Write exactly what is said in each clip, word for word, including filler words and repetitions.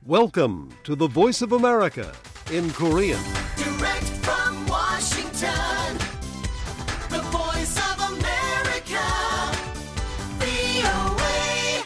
Welcome to the Voice of America in Korean. Direct from Washington, the Voice of America, 브이오에이.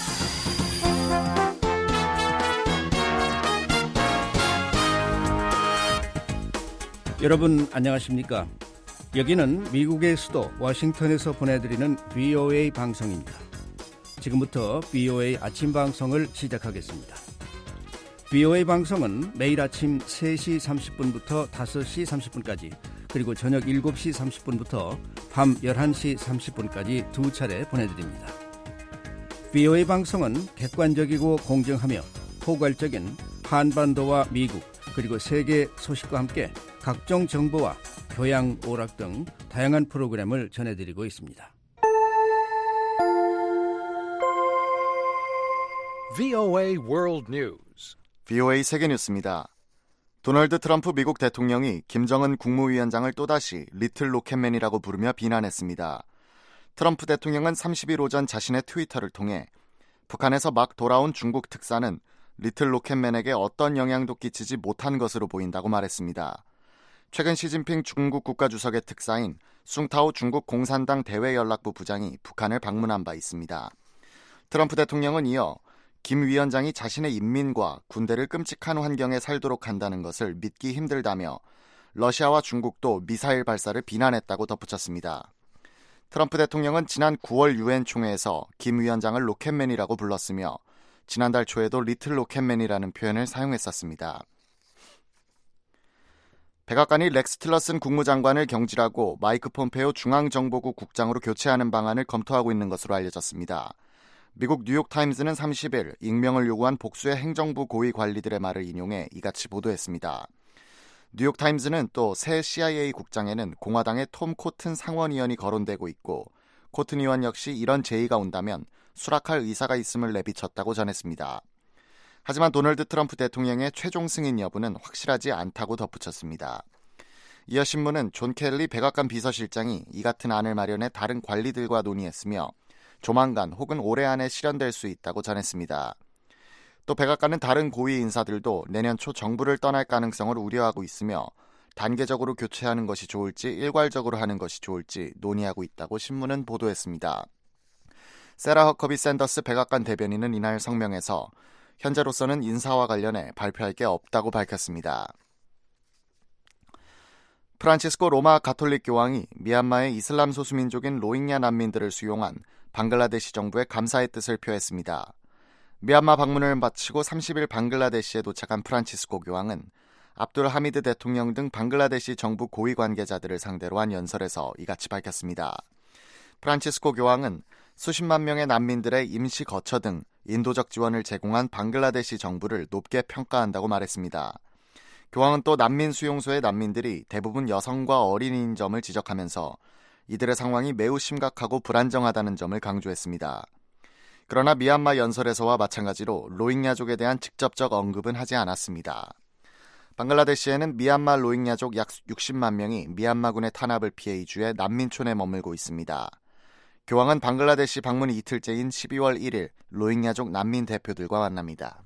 여러분 안녕하십니까? 여기는 미국의 수도 워싱턴에서 보내드리는 브이오에이 방송입니다. 지금부터 브이오에이 아침 방송을 시작하겠습니다. 브이오에이 방송은 매일 아침 세 시 삼십 분부터 다섯 시 삼십 분까지 그리고 저녁 일곱 시 삼십 분부터 밤 열한 시 삼십 분까지 두 차례 보내드립니다. 브이오에이 방송은 객관적이고 공정하며 포괄적인 한반도와 미국 그리고 세계 소식과 함께 각종 정보와 교양, 오락 등 다양한 프로그램을 전해드리고 있습니다. 브이오에이 World News. 브이오에이 세계뉴스입니다. 도널드 트럼프 미국 대통령이 김정은 국무위원장을 또다시 리틀 로켓맨이라고 부르며 비난했습니다. 트럼프 대통령은 삼십 일 오전 자신의 트위터를 통해 북한에서 막 돌아온 중국 특사는 리틀 로켓맨에게 어떤 영향도 끼치지 못한 것으로 보인다고 말했습니다. 최근 시진핑 중국 국가주석의 특사인 숭타오 중국 공산당 대외연락부 부장이 북한을 방문한 바 있습니다. 트럼프 대통령은 이어 김 위원장이 자신의 인민과 군대를 끔찍한 환경에 살도록 한다는 것을 믿기 힘들다며 러시아와 중국도 미사일 발사를 비난했다고 덧붙였습니다. 트럼프 대통령은 지난 구월 유엔 총회에서 김 위원장을 로켓맨이라고 불렀으며 지난달 초에도 리틀 로켓맨이라는 표현을 사용했었습니다. 백악관이 렉스 틸러슨 국무장관을 경질하고 마이크 폼페오 중앙정보국 국장으로 교체하는 방안을 검토하고 있는 것으로 알려졌습니다. 미국 뉴욕타임즈는 삼십 일 익명을 요구한 복수의 행정부 고위 관리들의 말을 인용해 이같이 보도했습니다. 뉴욕타임즈는 또 새 씨아이에이 국장에는 공화당의 톰 코튼 상원의원이 거론되고 있고 코튼 의원 역시 이런 제의가 온다면 수락할 의사가 있음을 내비쳤다고 전했습니다. 하지만 도널드 트럼프 대통령의 최종 승인 여부는 확실하지 않다고 덧붙였습니다. 이어 신문은 존 켈리 백악관 비서실장이 이 같은 안을 마련해 다른 관리들과 논의했으며 조만간 혹은 올해 안에 실현될 수 있다고 전했습니다. 또 백악관은 다른 고위 인사들도 내년 초 정부를 떠날 가능성을 우려하고 있으며 단계적으로 교체하는 것이 좋을지 일괄적으로 하는 것이 좋을지 논의하고 있다고 신문은 보도했습니다. 세라 허커비 샌더스 백악관 대변인은 이날 성명에서 현재로서는 인사와 관련해 발표할 게 없다고 밝혔습니다. 프란치스코 로마 가톨릭 교황이 미얀마의 이슬람 소수민족인 로힝야 난민들을 수용한 방글라데시 정부에 감사의 뜻을 표했습니다. 미얀마 방문을 마치고 삼십 일 방글라데시에 도착한 프란치스코 교황은 압둘 하미드 대통령 등 방글라데시 정부 고위 관계자들을 상대로 한 연설에서 이같이 밝혔습니다. 프란치스코 교황은 수십만 명의 난민들의 임시 거처 등 인도적 지원을 제공한 방글라데시 정부를 높게 평가한다고 말했습니다. 교황은 또 난민 수용소의 난민들이 대부분 여성과 어린이인 점을 지적하면서 이들의 상황이 매우 심각하고 불안정하다는 점을 강조했습니다. 그러나 미얀마 연설에서와 마찬가지로 로힝야족에 대한 직접적 언급은 하지 않았습니다. 방글라데시에는 미얀마 로힝야족 약 육십만 명이 미얀마군의 탄압을 피해 이주해 난민촌에 머물고 있습니다. 교황은 방글라데시 방문 이틀째인 십이월 일일 로힝야족 난민 대표들과 만납니다.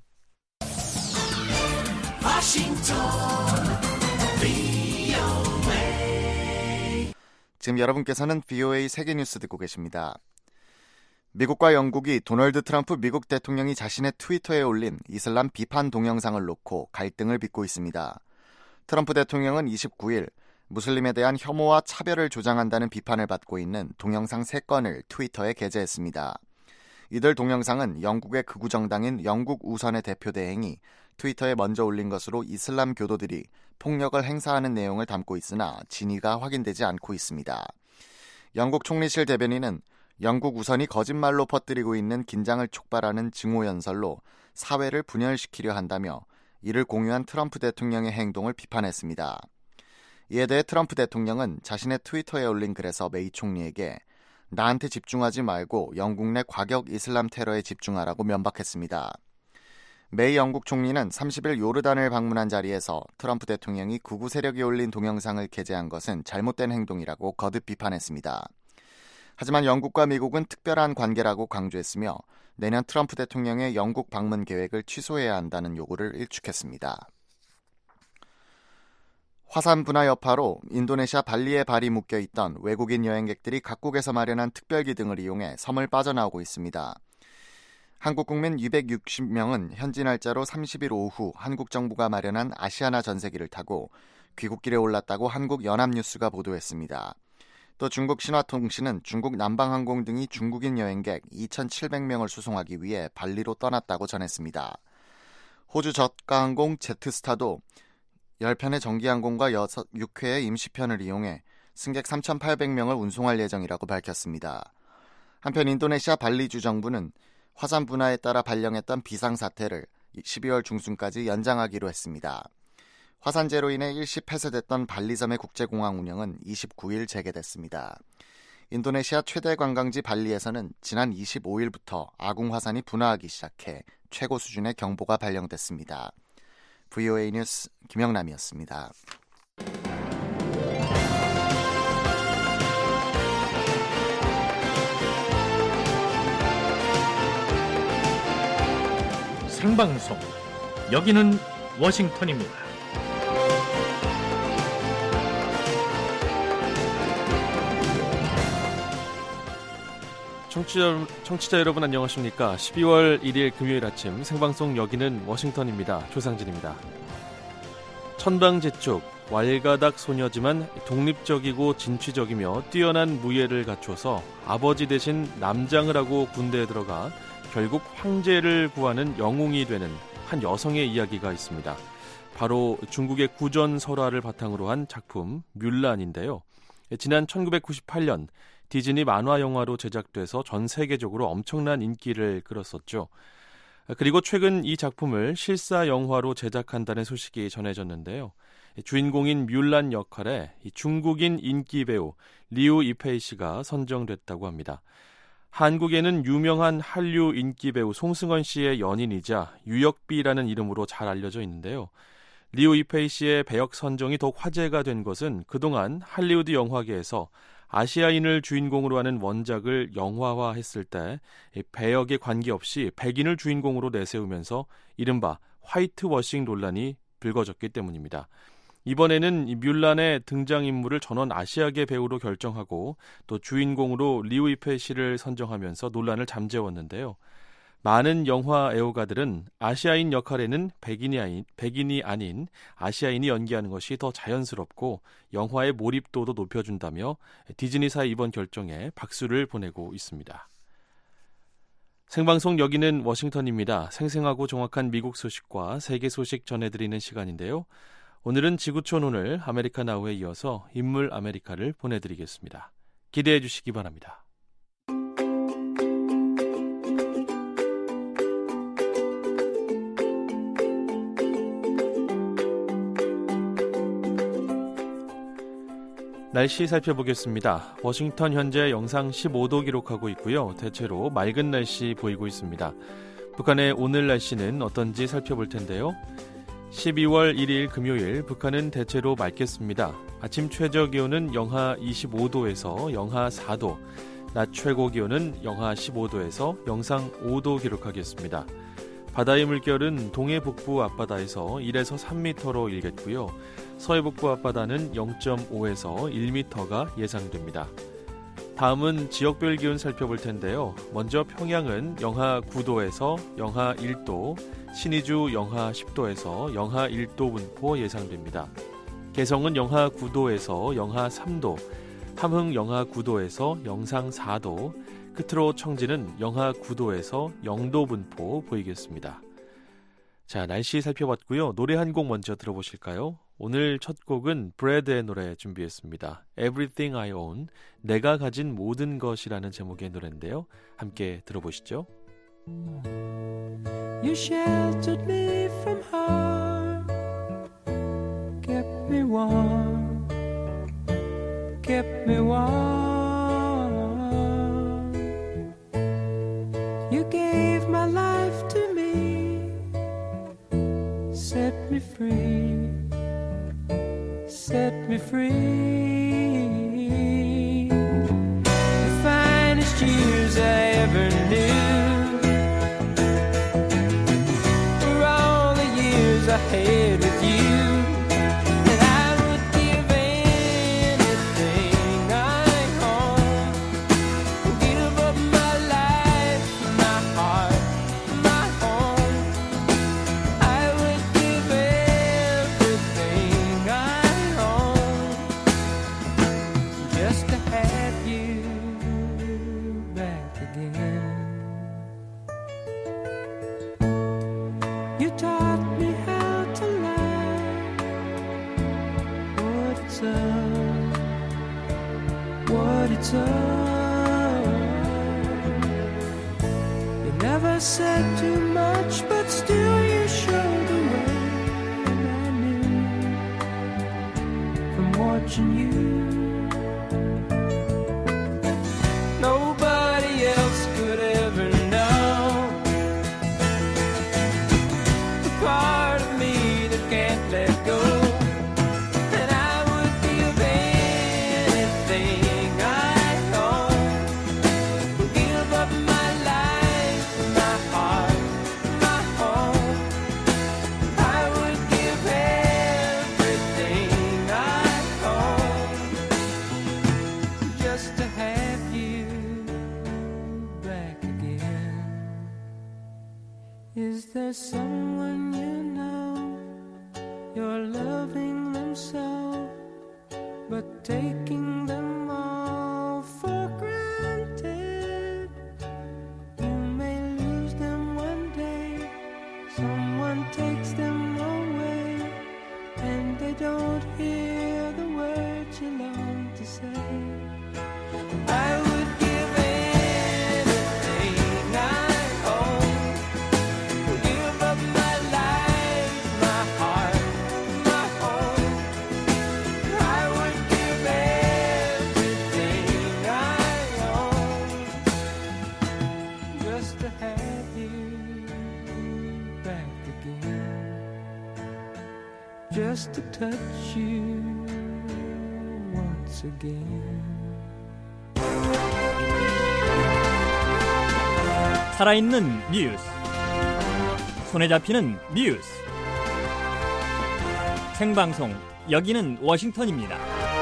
지금 여러분께서는 브이오에이 세계뉴스 듣고 계십니다. 미국과 영국이 도널드 트럼프 미국 대통령이 자신의 트위터에 올린 이슬람 비판 동영상을 놓고 갈등을 빚고 있습니다. 트럼프 대통령은 이십구 일 무슬림에 대한 혐오와 차별을 조장한다는 비판을 받고 있는 동영상 세 건을 트위터에 게재했습니다. 이들 동영상은 영국의 극우 정당인 영국 우선의 대표 대행이 트위터에 먼저 올린 것으로 이슬람 교도들이 폭력을 행사하는 내용을 담고 있으나 진위가 확인되지 않고 있습니다. 영국 총리실 대변인은 영국 우선이 거짓말로 퍼뜨리고 있는 긴장을 촉발하는 증오연설로 사회를 분열시키려 한다며 이를 공유한 트럼프 대통령의 행동을 비판했습니다. 이에 대해 트럼프 대통령은 자신의 트위터에 올린 글에서 메이 총리에게 나한테 집중하지 말고 영국 내 과격 이슬람 테러에 집중하라고 면박했습니다. 메이 영국 총리는 삼십 일 요르단을 방문한 자리에서 트럼프 대통령이 극우 세력이 올린 동영상을 게재한 것은 잘못된 행동이라고 거듭 비판했습니다. 하지만 영국과 미국은 특별한 관계라고 강조했으며 내년 트럼프 대통령의 영국 방문 계획을 취소해야 한다는 요구를 일축했습니다. 화산 분화 여파로 인도네시아 발리에 발이 묶여있던 외국인 여행객들이 각국에서 마련한 특별기 등을 이용해 섬을 빠져나오고 있습니다. 한국 국민 이백육십 명은 현지 날짜로 삼십 일 오후 한국 정부가 마련한 아시아나 전세기를 타고 귀국길에 올랐다고 한국 연합뉴스가 보도했습니다. 또 중국 신화통신은 중국 남방항공 등이 중국인 여행객 이천칠백 명을 수송하기 위해 발리로 떠났다고 전했습니다. 호주 저가항공 제트스타도 십 편의 정기항공과 육 회의 임시편을 이용해 승객 삼천팔백 명을 운송할 예정이라고 밝혔습니다. 한편 인도네시아 발리주 정부는 화산 분화에 따라 발령했던 비상사태를 십이월 중순까지 연장하기로 했습니다. 화산재로 인해 일시 폐쇄됐던 발리섬의 국제공항 운영은 이십구 일 재개됐습니다. 인도네시아 최대 관광지 발리에서는 지난 이십오 일부터 아궁 화산이 분화하기 시작해 최고 수준의 경보가 발령됐습니다. 브이오에이 뉴스 김영남이었습니다. 생방송 여기는 워싱턴입니다. 청취자, 청취자 여러분 안녕하십니까? 십이월 일일 금요일 아침 생방송 여기는 워싱턴입니다. 조상진입니다. 천방지축, 왈가닥 소녀지만 독립적이고 진취적이며 뛰어난 무예를 갖춰서 아버지 대신 남장을 하고 군대에 들어가 결국 황제를 구하는 영웅이 되는 한 여성의 이야기가 있습니다. 바로 중국의 구전설화를 바탕으로 한 작품 뮬란인데요. 지난 천구백구십팔 년 디즈니 만화 영화로 제작돼서 전 세계적으로 엄청난 인기를 끌었었죠. 그리고 최근 이 작품을 실사 영화로 제작한다는 소식이 전해졌는데요. 주인공인 뮬란 역할에 중국인 인기 배우 리우 이페이 씨가 선정됐다고 합니다. 한국에는 유명한 한류 인기 배우 송승헌 씨의 연인이자 유역비라는 이름으로 잘 알려져 있는데요. 리우 이페이 씨의 배역 선정이 더욱 화제가 된 것은 그동안 할리우드 영화계에서 아시아인을 주인공으로 하는 원작을 영화화했을 때 배역에 관계없이 백인을 주인공으로 내세우면서 이른바 화이트워싱 논란이 불거졌기 때문입니다. 이번에는 이 뮬란의 등장인물을 전원 아시아계 배우로 결정하고 또 주인공으로 리우 이페이 씨를 선정하면서 논란을 잠재웠는데요. 많은 영화 애호가들은 아시아인 역할에는 백인이 아닌, 백인이 아닌 아시아인이 연기하는 것이 더 자연스럽고 영화의 몰입도도 높여준다며 디즈니사의 이번 결정에 박수를 보내고 있습니다. 생방송 여기는 워싱턴입니다. 생생하고 정확한 미국 소식과 세계 소식 전해드리는 시간인데요. 오늘은 지구촌 오늘 아메리카 나우에 이어서 인물 아메리카를 보내드리겠습니다. 기대해 주시기 바랍니다. 날씨 살펴보겠습니다. 워싱턴 현재 영상 십오 도 기록하고 있고요. 대체로 맑은 날씨 보이고 있습니다. 북한의 오늘 날씨는 어떤지 살펴볼 텐데요. 십이월 일일 금요일 북한은 대체로 맑겠습니다. 아침 최저 기온은 영하 이십오 도에서 영하 사 도, 낮 최고 기온은 영하 십오 도에서 영상 오 도 기록하겠습니다. 바다의 물결은 동해 북부 앞바다에서 일에서 삼 미터로 일겠고요. 서해 북부 앞바다는 영 점 오에서 일 미터가 예상됩니다. 다음은 지역별 기온 살펴볼 텐데요. 먼저 평양은 영하 구 도에서 영하 일 도, 신의주 영하 십 도에서 영하 일 도 분포 예상됩니다. 개성은 영하 구 도에서 영하 삼 도, 함흥 영하 구 도에서 영상 사 도, 끝으로 청진은 영하 구 도에서 영 도 분포 보이겠습니다. 자, 날씨 살펴봤고요. 노래 한 곡 먼저 들어보실까요? 오늘 첫 곡은 브래드의 노래 준비했습니다. Everything I Own, 내가 가진 모든 것이라는 제목의 노래인데요. 함께 들어보시죠. You sheltered me from harm, kept me warm, kept me warm. You gave my life to me, set me free, set me free. The finest years I ever knew years ahead with you. And I would give anything I own. Give up my life, my heart, my home. I would give everything I own just to have you back again. You taught me how to lie, what it's up, what it's up. You never said too much, but still you showed the way, and I knew from watching you. Nobody else could ever know the part of me that can't let go. And I would give anything I own. Give up my life, my heart, my home. I would give everything I own just to have you back again. Is there someone you know, you're loving them so, but taking them all for granted? You may lose them one day, someone takes them away, and they don't hear the words you long to say. I would give anything I own. Give up my life, my heart, my home. I would give everything I own just to have you back again. Just to touch you once again. 살아있는 뉴스, 손에 잡히는 뉴스, 생방송, 여기는 워싱턴입니다.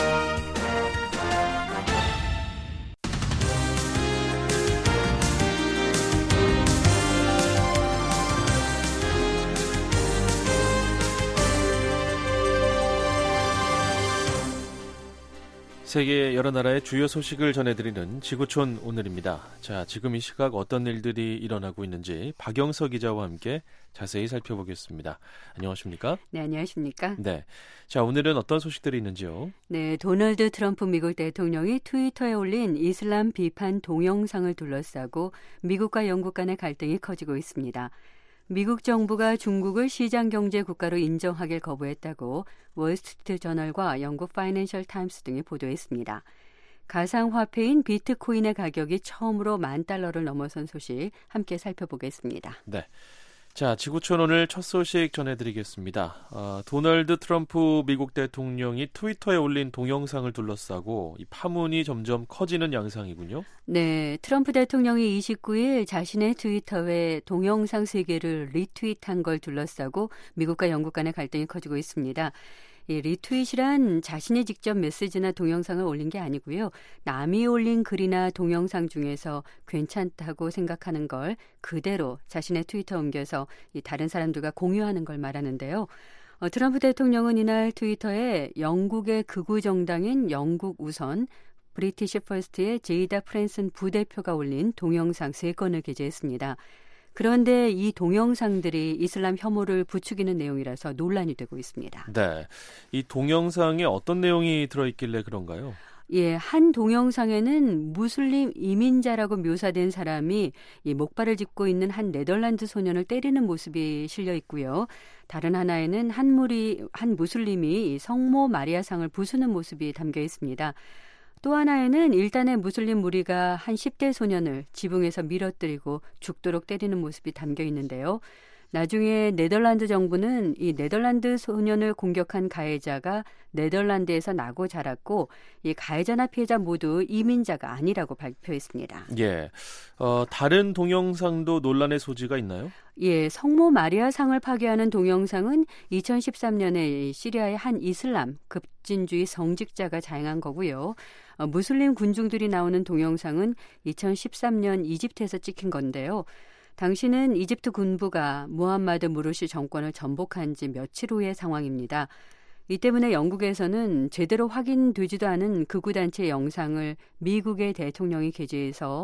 세계 여러 나라의 주요 소식을 전해드리는 지구촌 오늘입니다. 자, 지금 이 시각 어떤 일들이 일어나고 있는지 박영서 기자와 함께 자세히 살펴보겠습니다. 안녕하십니까? 네, 안녕하십니까? 네. 자, 오늘은 어떤 소식들이 있는지요? 네, 도널드 트럼프 미국 대통령이 트위터에 올린 이슬람 비판 동영상을 둘러싸고 미국과 영국 간의 갈등이 커지고 있습니다. 미국 정부가 중국을 시장경제 국가로 인정하길 거부했다고 월스트리트 저널과 영국 파이낸셜 타임스 등이 보도했습니다. 가상화폐인 비트코인의 가격이 처음으로 만 달러를 넘어선 소식 함께 살펴보겠습니다. 네. 자, 지구촌 오늘 첫 소식 전해드리겠습니다. 어, 도널드 트럼프 미국 대통령이 트위터에 올린 동영상을 둘러싸고 이 파문이 점점 커지는 양상이군요. 네, 트럼프 대통령이 이십구 일 자신의 트위터에 동영상 세 개를 리트윗한 걸 둘러싸고 미국과 영국 간의 갈등이 커지고 있습니다. 이 리트윗이란 자신이 직접 메시지나 동영상을 올린 게 아니고요. 남이 올린 글이나 동영상 중에서 괜찮다고 생각하는 걸 그대로 자신의 트위터에 옮겨서 이 다른 사람들과 공유하는 걸 말하는데요. 어, 트럼프 대통령은 이날 트위터에 영국의 극우 정당인 영국 우선 브리티시 퍼스트의 제이다 프랜슨 부대표가 올린 동영상 세 건을 게재했습니다. 그런데 이 동영상들이 이슬람 혐오를 부추기는 내용이라서 논란이 되고 있습니다. 네, 이 동영상에 어떤 내용이 들어있길래 그런가요? 예, 한 동영상에는 무슬림 이민자라고 묘사된 사람이 이 목발을 짚고 있는 한 네덜란드 소년을 때리는 모습이 실려 있고요. 다른 하나에는 한 무리, 한 무슬림이 성모 마리아상을 부수는 모습이 담겨 있습니다. 또 하나에는 일단의 무슬림 무리가 한 십 대 소년을 지붕에서 밀어뜨리고 죽도록 때리는 모습이 담겨 있는데요. 나중에 네덜란드 정부는 이 네덜란드 소년을 공격한 가해자가 네덜란드에서 나고 자랐고 이 가해자나 피해자 모두 이민자가 아니라고 발표했습니다. 예, 어, 다른 동영상도 논란의 소지가 있나요? 예, 성모 마리아 상을 파괴하는 동영상은 이천십삼 년에 시리아의 한 이슬람 급진주의 성직자가 자행한 거고요. 어, 무슬림 군중들이 나오는 동영상은 이천십삼 년 이집트에서 찍힌 건데요. 당시는 이집트 군부가 무함마드 무르시 정권을 전복한 지 며칠 후의 상황입니다. 이 때문에 영국에서는 제대로 확인되지도 않은 극우단체 영상을 미국의 대통령이 게재해서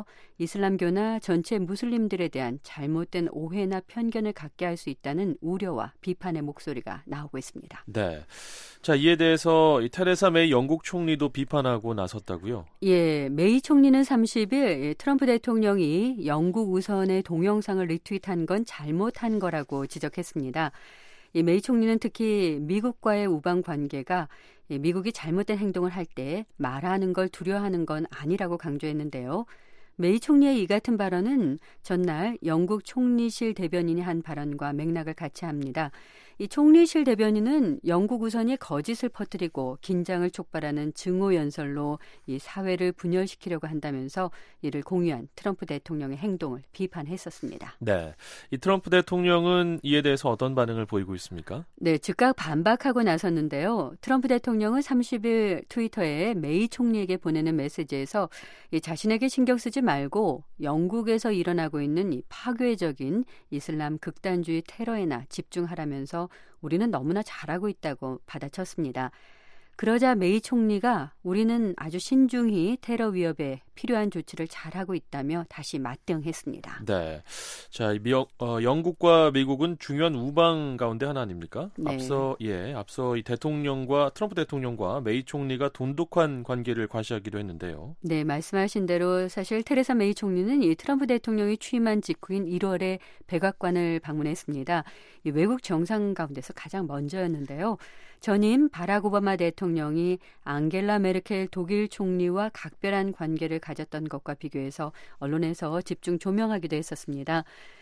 이슬람교나 전체 무슬림들에 대한 잘못된 오해나 편견을 갖게 할 수 있다는 우려와 비판의 목소리가 나오고 있습니다. 네. 자, 이에 대해서 이 테레사 메이 영국 총리도 비판하고 나섰다고요? 예, 메이 총리는 삼십 일 트럼프 대통령이 영국 우선의 동영상을 리트윗한 건 잘못한 거라고 지적했습니다. 이 메이 총리는 특히 미국과의 우방 관계가 미국이 잘못된 행동을 할 때 말하는 걸 두려워하는 건 아니라고 강조했는데요. 메이 총리의 이 같은 발언은 전날 영국 총리실 대변인이 한 발언과 맥락을 같이 합니다. 이 총리실 대변인은 영국 우선이 거짓을 퍼뜨리고 긴장을 촉발하는 증오 연설로 이 사회를 분열시키려고 한다면서 이를 공유한 트럼프 대통령의 행동을 비판했었습니다. 네, 이 트럼프 대통령은 이에 대해서 어떤 반응을 보이고 있습니까? 네, 즉각 반박하고 나섰는데요. 트럼프 대통령은 삼십 일 트위터에 메이 총리에게 보내는 메시지에서 이 자신에게 신경 쓰지 말고 영국에서 일어나고 있는 이 파괴적인 이슬람 극단주의 테러에나 집중하라면서 우리는 너무나 잘하고 있다고 받아쳤습니다. 그러자 메이 총리가 우리는 아주 신중히 테러 위협에 필요한 조치를 잘하고 있다며 다시 맞대응했습니다. 네, 자, 미, 어, 영국과 미국은 중요한 우방 가운데 하나 아닙니까? 네. 앞서 예, 앞서 이 대통령과 트럼프 대통령과 메이 총리가 돈독한 관계를 과시하기도 했는데요. 네, 말씀하신 대로 사실 테레사 메이 총리는 이 트럼프 대통령이 취임한 직후인 일월에 백악관을 방문했습니다. 이 외국 정상 가운데서 가장 먼저였는데요. 전임 바락 오바마 대통령이 앙겔라 메르켈 독일 총리와 각별한 관계를 가졌던 것과 비교해서 언론에서 집중 조명하기도 했었습니다.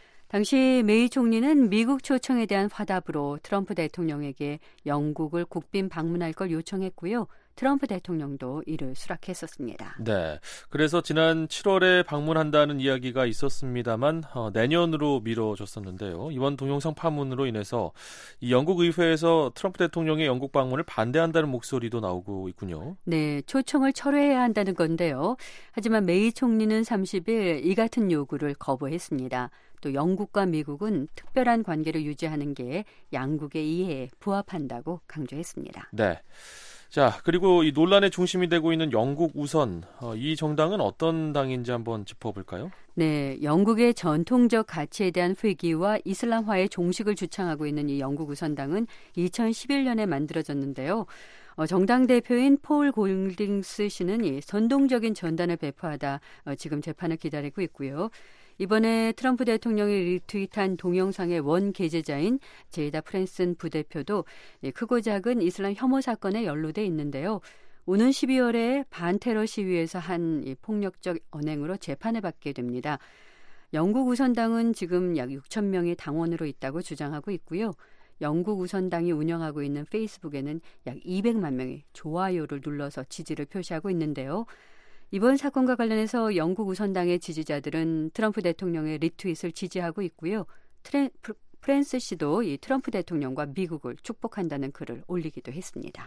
당시 메이 총리는 미국 초청에 대한 화답으로 트럼프 대통령에게 영국을 국빈 방문할 걸 요청했고요. 트럼프 대통령도 이를 수락했었습니다. 네, 그래서 지난 칠월에 방문한다는 이야기가 있었습니다만 어, 내년으로 미뤄졌었는데요. 이번 동영상 파문으로 인해서 이 영국 의회에서 트럼프 대통령의 영국 방문을 반대한다는 목소리도 나오고 있군요. 네, 초청을 철회해야 한다는 건데요. 하지만 메이 총리는 삼십 일 이 같은 요구를 거부했습니다. 또 영국과 미국은 특별한 관계를 유지하는 게 양국의 이해에 부합한다고 강조했습니다. 네. 자, 그리고 이 논란의 중심이 되고 있는 영국 우선, 어, 이 정당은 어떤 당인지 한번 짚어볼까요? 네, 영국의 전통적 가치에 대한 회귀와 이슬람화의 종식을 주창하고 있는 이 영국 우선당은 이천십일 년에 만들어졌는데요. 어, 정당 대표인 폴 골딩스 씨는 이 선동적인 전단을 배포하다 어, 지금 재판을 기다리고 있고요. 이번에 트럼프 대통령이 리트윗한 동영상의 원 게재자인 제이다 프랜슨 부대표도 크고 작은 이슬람 혐오 사건에 연루돼 있는데요. 오는 십이월에 반테러 시위에서 한 폭력적 언행으로 재판을 받게 됩니다. 영국 우선당은 지금 약 육천 명의 당원으로 있다고 주장하고 있고요. 영국 우선당이 운영하고 있는 페이스북에는 약 이백만 명의 좋아요를 눌러서 지지를 표시하고 있는데요. 이번 사건과 관련해서 영국 우선당의 지지자들은 트럼프 대통령의 리트윗을 지지하고 있고요. 트레, 프랜스 씨도 이 트럼프 대통령과 미국을 축복한다는 글을 올리기도 했습니다.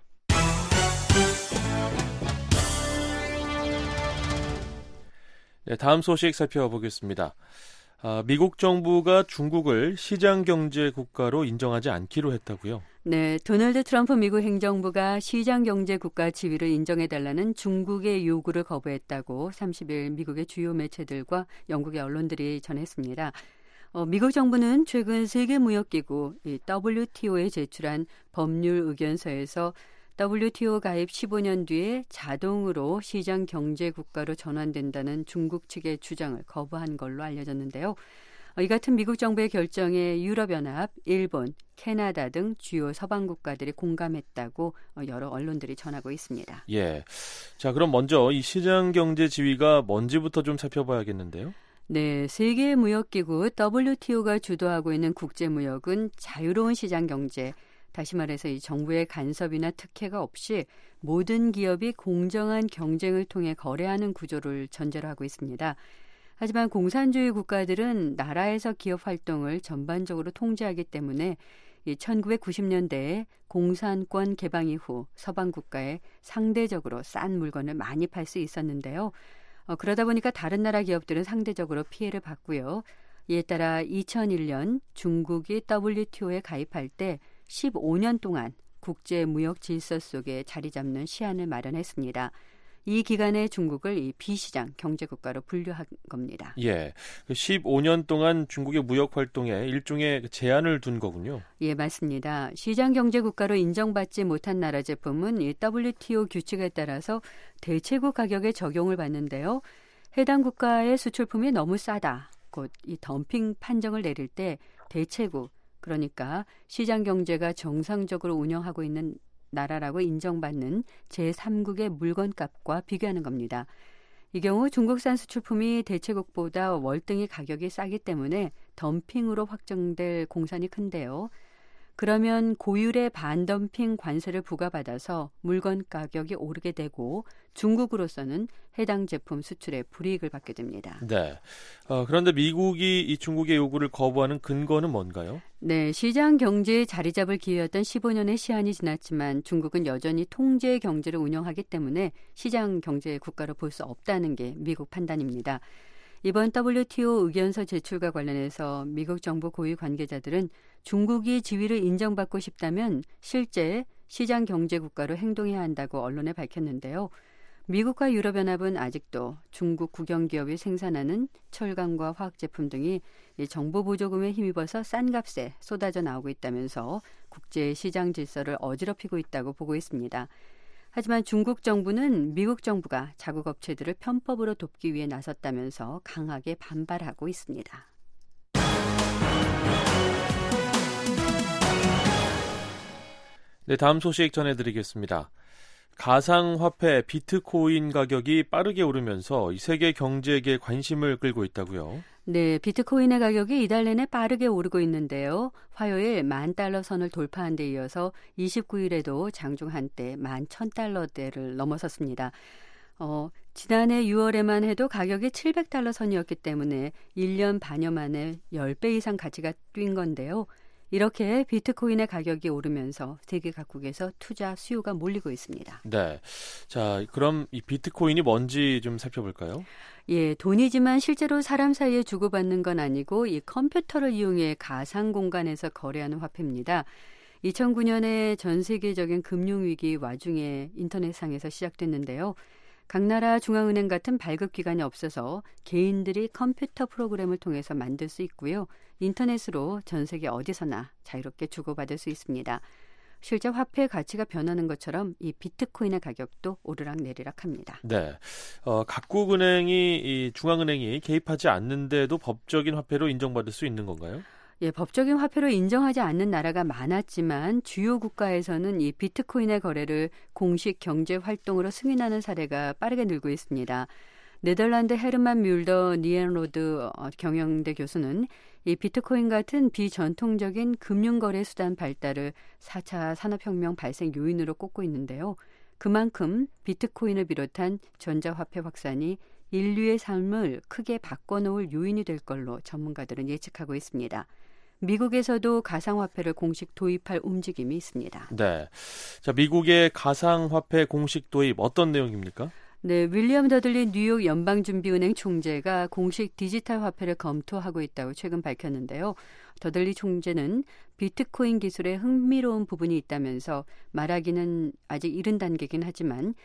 네, 다음 소식 살펴보겠습니다. 아, 미국 정부가 중국을 시장경제 국가로 인정하지 않기로 했다고요? 네, 도널드 트럼프 미국 행정부가 시장경제 국가 지위를 인정해달라는 중국의 요구를 거부했다고 삼십 일 미국의 주요 매체들과 영국의 언론들이 전했습니다. 어, 미국 정부는 최근 세계무역기구 이 더블유티오에 제출한 법률 의견서에서 더블유티오 가입 십오 년 뒤에 자동으로 시장 경제 국가로 전환된다는 중국 측의 주장을 거부한 걸로 알려졌는데요. 이 같은 미국 정부의 결정에 유럽연합, 일본, 캐나다 등 주요 서방 국가들이 공감했다고 여러 언론들이 전하고 있습니다. 예. 자, 그럼 먼저 이 시장 경제 지위가 뭔지부터 좀 살펴봐야겠는데요. 네, 세계무역기구 더블유티오가 주도하고 있는 국제무역은 자유로운 시장 경제, 다시 말해서 이 정부의 간섭이나 특혜가 없이 모든 기업이 공정한 경쟁을 통해 거래하는 구조를 전제로 하고 있습니다. 하지만 공산주의 국가들은 나라에서 기업 활동을 전반적으로 통제하기 때문에 천구백구십 년대에 공산권 개방 이후 서방 국가에 상대적으로 싼 물건을 많이 팔 수 있었는데요. 어, 그러다 보니까 다른 나라 기업들은 상대적으로 피해를 봤고요. 이에 따라 이천일 년 중국이 더블유티오에 가입할 때 십오 년 동안 국제무역 질서 속에 자리 잡는 시한을 마련했습니다. 이 기간에 중국을 이 비시장 경제국가로 분류한 겁니다. 예, 십오 년 동안 중국의 무역 활동에 일종의 제한을 둔 거군요. 예, 맞습니다. 시장 경제국가로 인정받지 못한 나라 제품은 이 더블유티오 규칙에 따라서 대체국 가격에 적용을 받는데요. 해당 국가의 수출품이 너무 싸다, 곧 이 덤핑 판정을 내릴 때 대체국, 그러니까 시장 경제가 정상적으로 운영하고 있는 나라라고 인정받는 제삼국의 물건값과 비교하는 겁니다. 이 경우 중국산 수출품이 대체국보다 월등히 가격이 싸기 때문에 덤핑으로 확정될 공산이 큰데요. 그러면 고율의 반덤핑 관세를 부과받아서 물건 가격이 오르게 되고 중국으로서는 해당 제품 수출에 불이익을 받게 됩니다. 네. 어, 그런데 미국이 이 중국의 요구를 거부하는 근거는 뭔가요? 네, 시장 경제에 자리 잡을 기회였던 십오 년의 시한이 지났지만 중국은 여전히 통제 경제를 운영하기 때문에 시장 경제 국가로 볼 수 없다는 게 미국 판단입니다. 이번 더블유티오 의견서 제출과 관련해서 미국 정부 고위 관계자들은 중국이 지위를 인정받고 싶다면 실제 시장 경제 국가로 행동해야 한다고 언론에 밝혔는데요. 미국과 유럽연합은 아직도 중국 국영기업이 생산하는 철강과 화학제품 등이 정보 보조금에 힘입어서 싼 값에 쏟아져 나오고 있다면서 국제 시장 질서를 어지럽히고 있다고 보고 있습니다. 하지만 중국 정부는 미국 정부가 자국 업체들을 편법으로 돕기 위해 나섰다면서 강하게 반발하고 있습니다. 네, 다음 소식 전해드리겠습니다. 가상화폐 비트코인 가격이 빠르게 오르면서 이 세계 경제에 관심을 끌고 있다고요? 네, 비트코인의 가격이 이달 내내 빠르게 오르고 있는데요. 화요일 만 달러 선을 돌파한 데 이어서 이십구 일에도 장중 한때 만 천 달러대를 넘어섰습니다. 어, 지난해 유월에만 해도 가격이 칠백 달러 선이었기 때문에 일 년 반여 만에 십 배 이상 가치가 뛴 건데요. 이렇게 비트코인의 가격이 오르면서 세계 각국에서 투자 수요가 몰리고 있습니다. 네. 자, 그럼 이 비트코인이 뭔지 좀 살펴볼까요? 예, 돈이지만 실제로 사람 사이에 주고받는 건 아니고 이 컴퓨터를 이용해 가상 공간에서 거래하는 화폐입니다. 이천구 년에 전 세계적인 금융위기 와중에 인터넷상에서 시작됐는데요. 각 나라 중앙은행 같은 발급기관이 없어서 개인들이 컴퓨터 프로그램을 통해서 만들 수 있고요. 인터넷으로 전 세계 어디서나 자유롭게 주고받을 수 있습니다. 실제 화폐의 가치가 변하는 것처럼 이 비트코인의 가격도 오르락내리락합니다. 네, 어, 각국 은행이 이 중앙은행이 개입하지 않는데도 법적인 화폐로 인정받을 수 있는 건가요? 예, 법적인 화폐로 인정하지 않는 나라가 많았지만 주요 국가에서는 이 비트코인의 거래를 공식 경제 활동으로 승인하는 사례가 빠르게 늘고 있습니다. 네덜란드 헤르만 뮬더 니엔로드 경영대 교수는 이 비트코인 같은 비전통적인 금융거래 수단 발달을 사 차 산업혁명 발생 요인으로 꼽고 있는데요. 그만큼 비트코인을 비롯한 전자화폐 확산이 인류의 삶을 크게 바꿔놓을 요인이 될 걸로 전문가들은 예측하고 있습니다. 미국에서도 가상화폐를 공식 도입할 움직임이 있습니다. 네, 자 미국의 가상화폐 공식 도입 어떤 내용입니까? 네, 윌리엄 더들리 뉴욕 연방준비은행 총재가 공식 디지털 화폐를 검토하고 있다고 최근 밝혔는데요. 더들리 총재는 비트코인 기술에 흥미로운 부분이 있다면서 말하기는 아직 이른 단계긴 하지만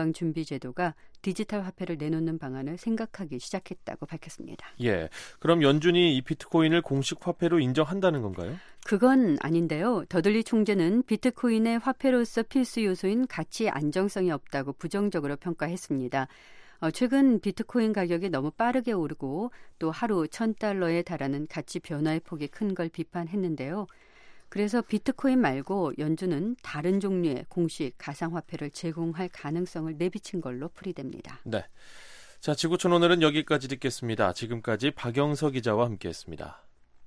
연방준비제도가 디지털 화폐를 내놓는 방안을 생각하기 시작했다고 밝혔습니다. 예, 그럼 연준이 이 비트코인을 공식 화폐로 인정한다는 건가요? 그건 아닌데요. 더들리 총재는 비트코인의 화폐로서 필수 요소인 가치 안정성이 없다고 부정적으로 평가했습니다. 어, 최근 비트코인 가격이 너무 빠르게 오르고 또 하루 천 달러에 달하는 가치 변화의 폭이 큰 걸 비판했는데요. 그래서 비트코인 말고 연준은 다른 종류의 공식 가상화폐를 제공할 가능성을 내비친 걸로 풀이됩니다. 네. 자, 지구촌 오늘은 여기까지 듣겠습니다. 지금까지 박영서 기자와 함께했습니다.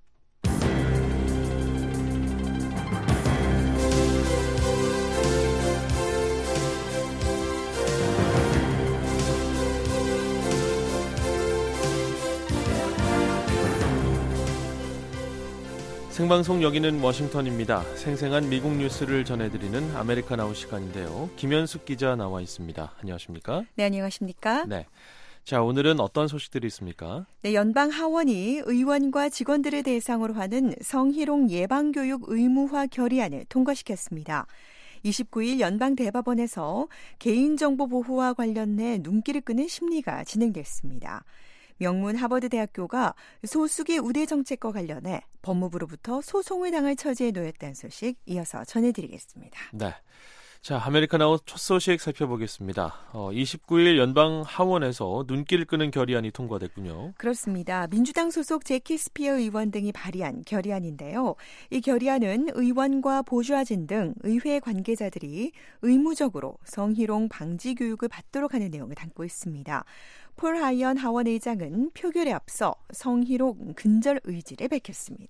생방송 여기는 워싱턴입니다. 생생한 미국 뉴스를 전해드리는 아메리카나우 시간인데요. 김현숙 기자 나와 있습니다. 안녕하십니까? 네, 안녕하십니까? 네. 자, 오늘은 어떤 소식들이 있습니까? 네, 연방 하원이 의원과 직원들을 대상으로 하는 성희롱 예방교육 의무화 결의안을 통과시켰습니다. 이십구 일 연방 대법원에서 개인정보 보호와 관련해 눈길을 끄는 심리가 진행됐습니다. 명문 하버드 대학교가 소수기 우대 정책과 관련해 법무부로부터 소송을 당할 처지에 놓였다는 소식 이어서 전해드리겠습니다. 네. 자, 아메리카나우 첫 소식 살펴보겠습니다. 어, 이십구 일 연방 하원에서 눈길을 끄는 결의안이 통과됐군요. 그렇습니다. 민주당 소속 제키 스피어 의원 등이 발의한 결의안인데요. 이 결의안은 의원과 보좌진 등 의회 관계자들이 의무적으로 성희롱 방지 교육을 받도록 하는 내용을 담고 있습니다. 폴 하이언 하원 의장은 표결에 앞서 성희롱 근절 의지를 밝혔습니다.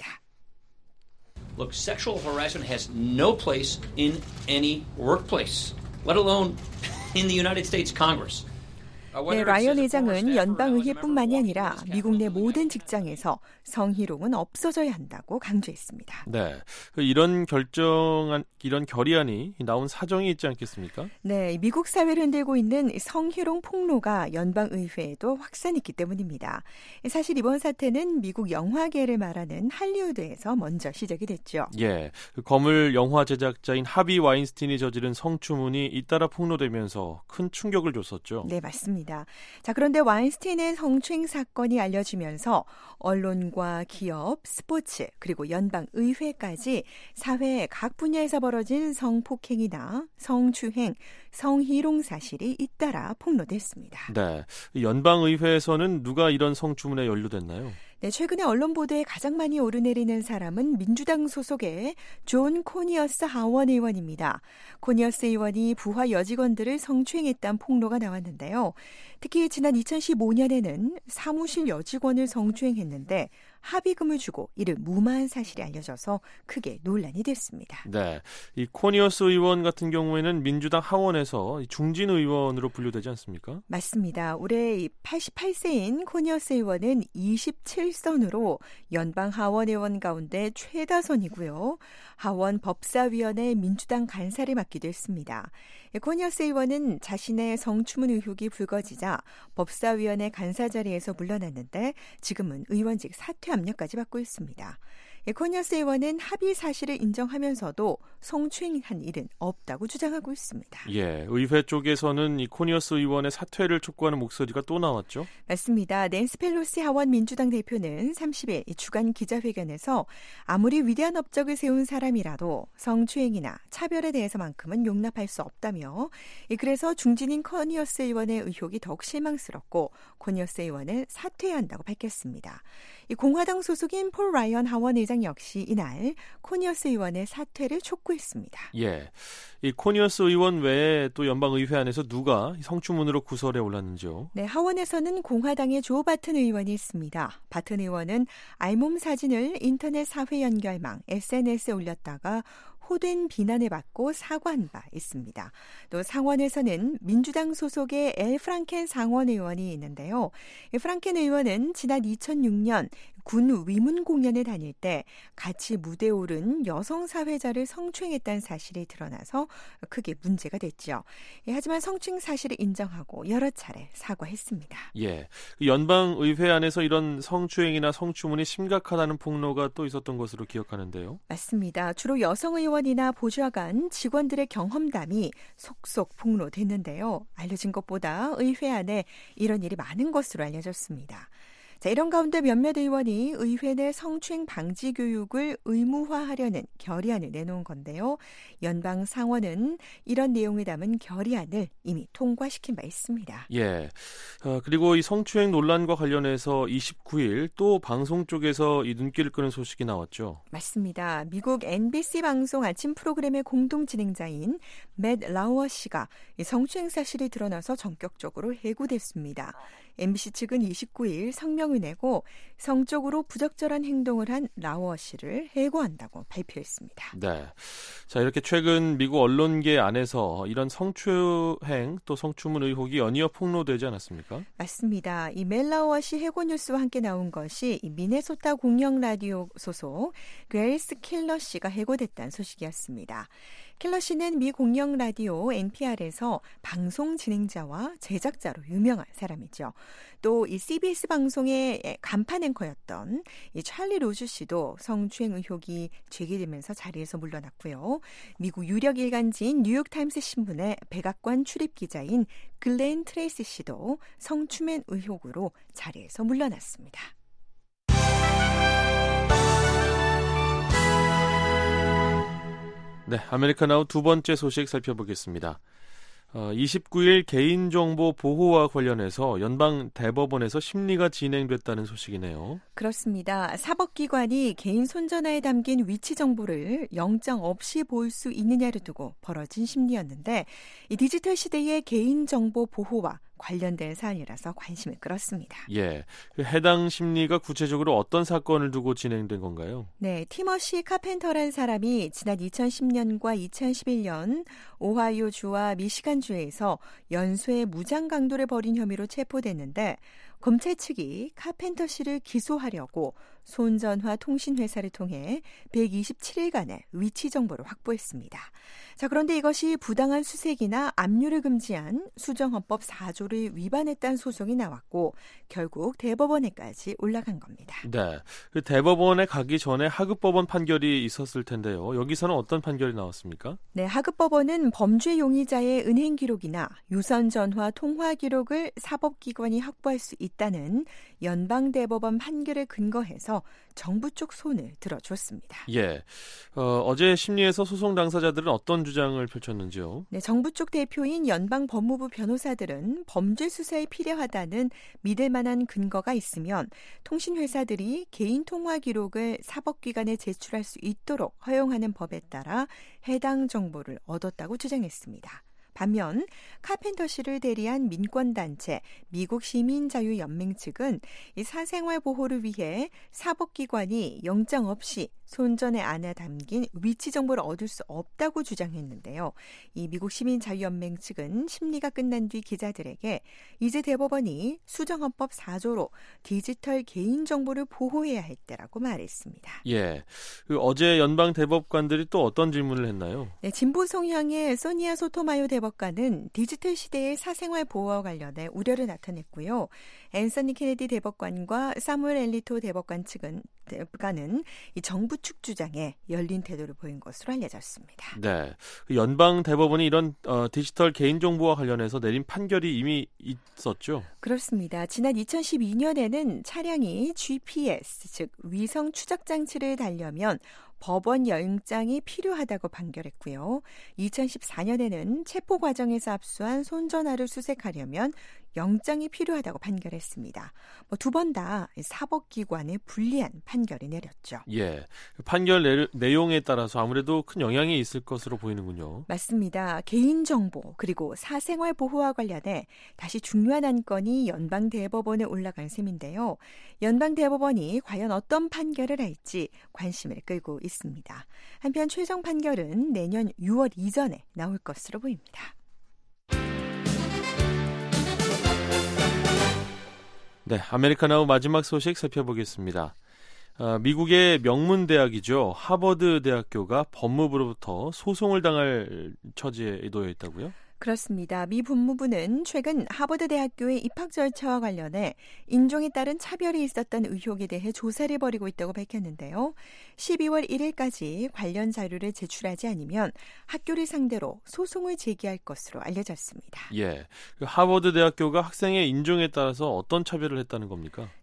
Look, sexual harassment has no place in any workplace, let alone in the United States Congress. 네, 라이언 의장은 연방의회뿐만이 아니라 미국 내 모든 직장에서 성희롱은 없어져야 한다고 강조했습니다. 네, 이런 결정안, 이런 결의안이 나온 사정이 있지 않겠습니까? 네, 미국 사회를 흔들고 있는 성희롱 폭로가 연방의회에도 확산했기 때문입니다. 사실 이번 사태는 미국 영화계를 말하는 할리우드에서 먼저 시작이 됐죠. 예, 거물 영화 제작자인 하비 와인스틴이 저지른 성추문이 잇따라 폭로되면서 큰 충격을 줬었죠. 네, 맞습니다. 자, 그런데 와인스틴의 성추행 사건이 알려지면서 언론과 기업, 스포츠, 그리고 연방의회까지 사회 각 분야에서 벌어진 성폭행이나 성추행, 성희롱 사실이 잇따라 폭로됐습니다. 네, 연방의회에서는 누가 이런 성추문에 연루됐나요? 네, 최근에 언론 보도에 가장 많이 오르내리는 사람은 민주당 소속의 존 코니어스 하원 의원입니다. 코니어스 의원이 부하 여직원들을 성추행했다는 폭로가 나왔는데요. 특히 지난 이천십오 년에는 사무실 여직원을 성추행했는데 합의금을 주고 이를 무마한 사실이 알려져서 크게 논란이 됐습니다. 네, 이 코니어스 의원 같은 경우에는 민주당 하원에서 중진 의원으로 분류되지 않습니까? 맞습니다. 올해 팔십팔 세인 코니어스 의원은 이십칠 선으로 연방 하원 의원 가운데 최다선이고요. 하원 법사위원회 민주당 간사를 맡기도 했습니다. 코니어스 의원은 자신의 성추문 의혹이 불거지자 법사위원회 간사 자리에서 물러났는데 지금은 의원직 사퇴 압력까지 받고 있습니다. 코니어스 의원은 합의 사실을 인정하면서도 성추행한 일은 없다고 주장하고 있습니다. 예, 의회 쪽에서는 이 코니어스 의원의 사퇴를 촉구하는 목소리가 또 나왔죠? 맞습니다. 낸시 펠로시 하원 민주당 대표는 삼십 일 주간 기자회견에서 아무리 위대한 업적을 세운 사람이라도 성추행이나 차별에 대해서만큼은 용납할 수 없다며 그래서 중진인 코니어스 의원의 의혹이 더욱 실망스럽고 코니어스 의원을 사퇴해야 한다고 밝혔습니다. 이 공화당 소속인 폴 라이언 하원 의장 역시 이날 코니어스 의원의 사퇴를 촉구했습니다. 예, 이 코니어스 의원 외에 또 연방의회 안에서 누가 성추문으로 구설에 올랐는지요? 네, 하원에서는 공화당의 조 바튼 의원이 있습니다. 바튼 의원은 알몸 사진을 인터넷 사회 연결망 에스엔에스에 올렸다가 호된 비난을 받고 사과한 바 있습니다. 또 상원에서는 민주당 소속의 엘 프랑켄 상원 의원이 있는데요. 프랑켄 의원은 지난 이천육 년 군 위문 공연에 다닐 때 같이 무대에 오른 여성 사회자를 성추행했다는 사실이 드러나서 크게 문제가 됐죠. 예, 하지만 성추행 사실을 인정하고 여러 차례 사과했습니다. 예, 연방의회 안에서 이런 성추행이나 성추문이 심각하다는 폭로가 또 있었던 것으로 기억하는데요. 맞습니다. 주로 여성 의원이나 보좌관, 직원들의 경험담이 속속 폭로됐는데요. 알려진 것보다 의회 안에 이런 일이 많은 것으로 알려졌습니다. 자, 이런 가운데 몇몇 의원이 의회 내 성추행 방지 교육을 의무화하려는 결의안을 내놓은 건데요. 연방 상원은 이런 내용을 담은 결의안을 이미 통과시킨 바 있습니다. 예. 어, 그리고 이 성추행 논란과 관련해서 이십구 일 또 방송 쪽에서 이 눈길을 끄는 소식이 나왔죠. 맞습니다. 미국 엠비씨 방송 아침 프로그램의 공동 진행자인 맷 라우어 씨가 성추행 사실이 드러나서 전격적으로 해고됐습니다. 엠비씨 측은 이십구일 성명을 내고 성적으로 부적절한 행동을 한 라워 씨를 해고한다고 발표했습니다. 네. 자, 이렇게 최근 미국 언론계 안에서 이런 성추행 또 성추문 의혹이 연이어 폭로되지 않았습니까? 맞습니다. 이 멜라워 씨 해고 뉴스와 함께 나온 것이 이 미네소타 공영 라디오 소속 그레이스 킬러 씨가 해고됐다는 소식이었습니다. 킬러 씨는 미 공영 라디오 엔피알에서 방송 진행자와 제작자로 유명한 사람이죠. 또 이 씨비에스 방송의 간판 앵커였던 이 찰리 로즈 씨도 성추행 의혹이 제기되면서 자리에서 물러났고요. 미국 유력 일간지인 뉴욕타임스 신문의 백악관 출입 기자인 글렌 트레이시 씨도 성추행 의혹으로 자리에서 물러났습니다. 네, 아메리카나우 두 번째 소식 살펴보겠습니다. 어, 이십구일 개인정보 보호와 관련해서 연방 대법원에서 심리가 진행됐다는 소식이네요. 그렇습니다. 사법기관이 개인 손전화에 담긴 위치 정보를 영장 없이 볼 수 있느냐를 두고 벌어진 심리였는데 이 디지털 시대의 개인정보 보호와 관련된 사안이라서 관심을 끌었습니다. 예, 그 해당 심리가 구체적으로 어떤 사건을 두고 진행된 건가요? 네, 티머시 카펜터라는 사람이 지난 이천십년과 이천십일년 오하이오주와 미시간주에서 연쇄 무장 강도를 벌인 혐의로 체포됐는데 검찰 측이 카펜터 씨를 기소하려고 손전화 통신회사를 통해 백이십칠일간의 위치 정보를 확보했습니다. 자, 그런데 이것이 부당한 수색이나 압류를 금지한 수정헌법 사조를 위반했다는 소송이 나왔고 결국 대법원에까지 올라간 겁니다. 네, 그 대법원에 가기 전에 하급법원 판결이 있었을 텐데요. 여기서는 어떤 판결이 나왔습니까? 네, 하급법원은 범죄 용의자의 은행 기록이나 유선 전화 통화 기록을 사법기관이 확보할 수 있다는 연방대법원 판결을 근거해서 정부 쪽 손을 들어줬습니다. 예, 어, 어제 심리에서 소송 당사자들은 어떤 주장을 펼쳤는지요? 네, 정부 쪽 대표인 연방법무부 변호사들은 범죄 수사에 필요하다는 믿을 만한 근거가 있으면 통신회사들이 개인 통화 기록을 사법기관에 제출할 수 있도록 허용하는 법에 따라 해당 정보를 얻었다고 주장했습니다. 반면 카펜터 씨를 대리한 민권단체 미국 시민자유연맹 측은 이 사생활 보호를 위해 사법기관이 영장 없이 손전에 안에 담긴 위치 정보를 얻을 수 없다고 주장했는데요. 이 미국 시민자유연맹 측은 심리가 끝난 뒤 기자들에게 이제 대법원이 수정헌법 사조로 디지털 개인정보를 보호해야 할 때라고 말했습니다. 예, 그 어제 연방 대법관들이 또 어떤 질문을 했나요? 네, 진보 성향의 소니아 소토마요 대법관은 디지털 시대의 사생활 보호와 관련해 우려를 나타냈고요. 앤서니 케네디 대법관과 사무엘 엘리토 대법관 측은 대법관은 이 정부 측 주장에 열린 태도를 보인 것으로 알려졌습니다. 네, 연방 대법원이 이런 어, 디지털 개인정보와 관련해서 내린 판결이 이미 있었죠? 그렇습니다. 지난 이천십이년에는 차량이 지피에스, 즉 위성 추적 장치를 달려면 법원 영장이 필요하다고 판결했고요. 이천십사년에는 체포 과정에서 압수한 손전화를 수색하려면 영장이 필요하다고 판결했습니다. 뭐 두 번 다 사법기관에 불리한 판결이 내렸죠. 예, 판결 내, 내용에 따라서 아무래도 큰 영향이 있을 것으로 보이는군요. 맞습니다. 개인정보 그리고 사생활 보호와 관련해 다시 중요한 안건이 연방대법원에 올라간 셈인데요. 연방대법원이 과연 어떤 판결을 할지 관심을 끌고 있습니다. 한편 최종 판결은 내년 유월 이전에 나올 것으로 보입니다. 네, 아메리카나우 마지막 소식 살펴보겠습니다. 어, 미국의 명문 대학이죠. 하버드 대학교가 법무부로부터 소송을 당할 처지에 놓여 있다고요? 그렇습니다. 미 법무부는 최근 하버드 대학교의 입학 절차와 관련해 인종에 따른 차별이 있었던 의혹에 대해 조사를 벌이고 있다고 밝혔는데요. 십이월 일일까지 관련 자료를 제출하지 않으면 학교를 상대로 소송을 제기할 것으로 알려졌습니다. 예, 그 하버드 대학교가 학생의 인종에 따라서 어떤 차별을 했다는 겁니까?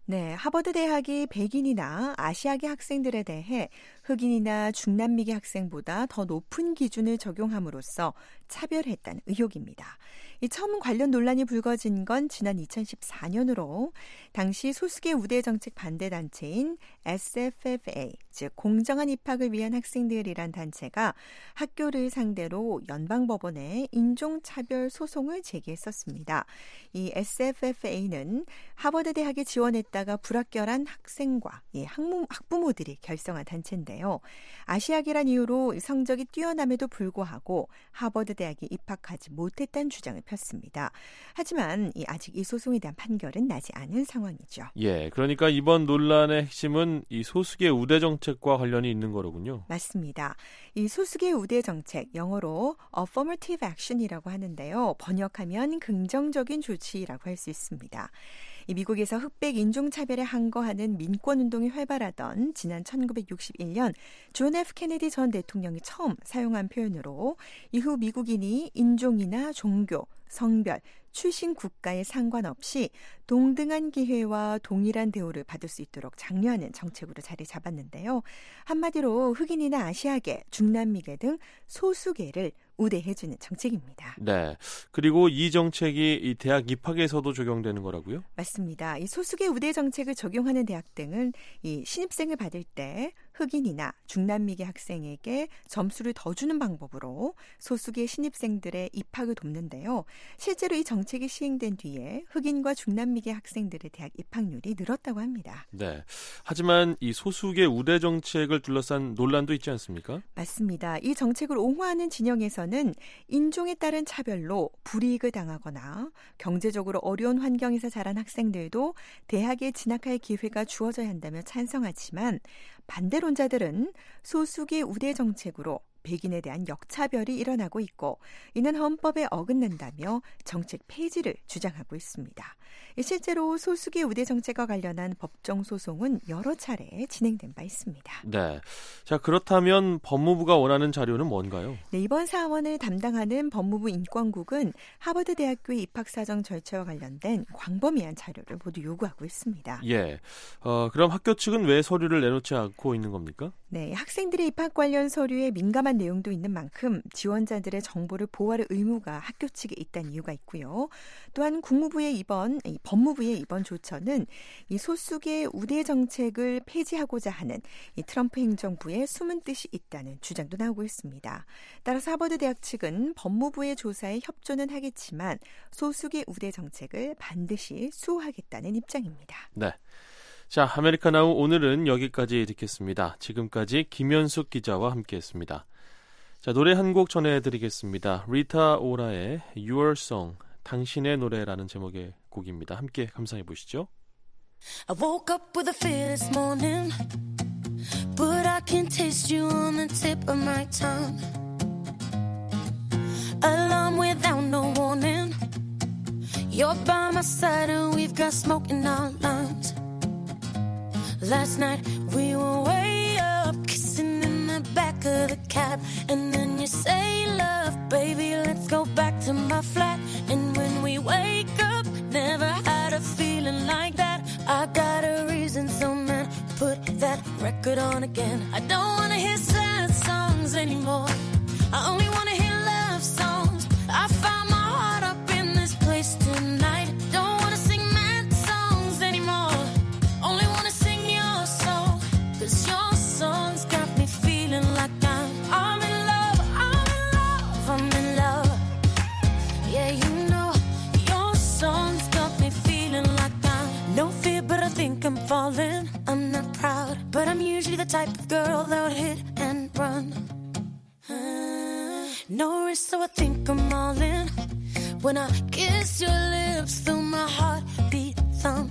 네, 하버드 대학이 백인이나 아시아계 학생들에 대해 흑인이나 중남미계 학생보다 더 높은 기준을 적용함으로써 차별했다는 의혹입니다. 이 처음 관련 논란이 불거진 건 지난 이천십사 년으로 당시 소수계 우대 정책 반대 단체인 에스에프에프에이, 즉 공정한 입학을 위한 학생들이란 단체가 학교를 상대로 연방법원에 인종차별 소송을 제기했었습니다. 이 에스에프에프에이는 하버드 대학에 지원했다가 불합격한 학생과 예, 학부, 학부모들이 결성한 단체인데요. 아시아계란 이유로 성적이 뛰어남에도 불구하고 하버드 대학에 입학하지 못했다는 주장을 폈습니다. 하지만 이 아직 이 소송에 대한 판결은 나지 않은 상황이죠. 예, 그러니까 이번 논란의 핵심은 이 소수계 우대 정책과 관련이 있는 거로군요. 맞습니다. 이 소수계 우대 정책, 영어로 affirmative action이라고 하는데요. 번역하면 긍정적인 조치라고 할 수 있습니다. 이 미국에서 흑백 인종차별에 항거하는 민권운동이 활발하던 지난 천구백육십일 년 존 에프 케네디 전 대통령이 처음 사용한 표현으로 이후 미국인이 인종이나 종교, 성별, 출신 국가에 상관없이 동등한 기회와 동일한 대우를 받을 수 있도록 장려하는 정책으로 자리 잡았는데요. 한마디로 흑인이나 아시아계, 중남미계 등 소수계를 우대해주는 정책입니다. 네. 그리고 이 정책이 이 대학 입학에서도 적용되는 거라고요? 맞습니다. 이 소수계 우대 정책을 적용하는 대학 등은 이 신입생을 받을 때 흑인이나 중남미계 학생에게 점수를 더 주는 방법으로 소수계 신입생들의 입학을 돕는데요. 실제로 이 정책이 시행된 뒤에 흑인과 중남미계 학생들의 대학 입학률이 늘었다고 합니다. 네. 하지만 이 소수계 우대 정책을 둘러싼 논란도 있지 않습니까? 맞습니다. 이 정책을 옹호하는 진영에서는 인종에 따른 차별로 불이익을 당하거나 경제적으로 어려운 환경에서 자란 학생들도 대학에 진학할 기회가 주어져야 한다며 찬성하지만 반대론자들은 소수계 우대 정책으로 백인에 대한 역차별이 일어나고 있고 이는 헌법에 어긋난다며 정책 폐지를 주장하고 있습니다. 실제로 소수계 우대 정책과 관련한 법정 소송은 여러 차례 진행된 바 있습니다. 네. 자, 그렇다면 법무부가 원하는 자료는 뭔가요? 네, 이번 사원을 담당하는 법무부 인권국은 하버드 대학교의 입학 사정 절차와 관련된 광범위한 자료를 모두 요구하고 있습니다. 예. 어, 그럼 학교 측은 왜 서류를 내놓지 않고 있는 겁니까? 네, 학생들의 입학 관련 서류에 민감한 내용도 있는 만큼 지원자들의 정보를 보호할 의무가 학교 측에 있다는 이유가 있고요. 또한 국무부의 이번 이 법무부의 이번 조처는 이 소수계 우대 정책을 폐지하고자 하는 이 트럼프 행정부의 숨은 뜻이 있다는 주장도 나오고 있습니다. 따라서 하버드 대학 측은 법무부의 조사에 협조는 하겠지만 소수계 우대 정책을 반드시 수호하겠다는 입장입니다. 네. 자, 아메리카나우 오늘은 여기까지 듣겠습니다. 지금까지 김현숙 기자와 함께했습니다. 자, 노래 한 곡 전해드리겠습니다. 리타 오라의 Your Song, 당신의 노래라는 제목의 곡입니다. 함께 감상해 보시죠. I woke up with a fear this morning, but I can taste you on the tip of my tongue. Alarm without no warning, you're by my side and we've got smoke in our lungs. Last night we were way up, kissing in the back of the cab, and then you say, love, baby, let's go back to my flat. And when we wake up, never had a feeling like that. I got a reason, so man, put that record on again. I don't wanna hear sad songs anymore, I only wanna hear love songs. I found my heart up in this place tonight. Don't wanna sing mad songs anymore, only wanna sing your song. Cause your songs got me feeling like I'm I'm in love, I'm in love, I'm in love. Yeah, you know, your songs got me feeling like I'm no fear, but I think I'm falling. I'm not proud, but I'm usually the type of girl that would hit and run. Uh, no risk, so I think I'm all in. When I kiss your lips, feel my heartbeat thump.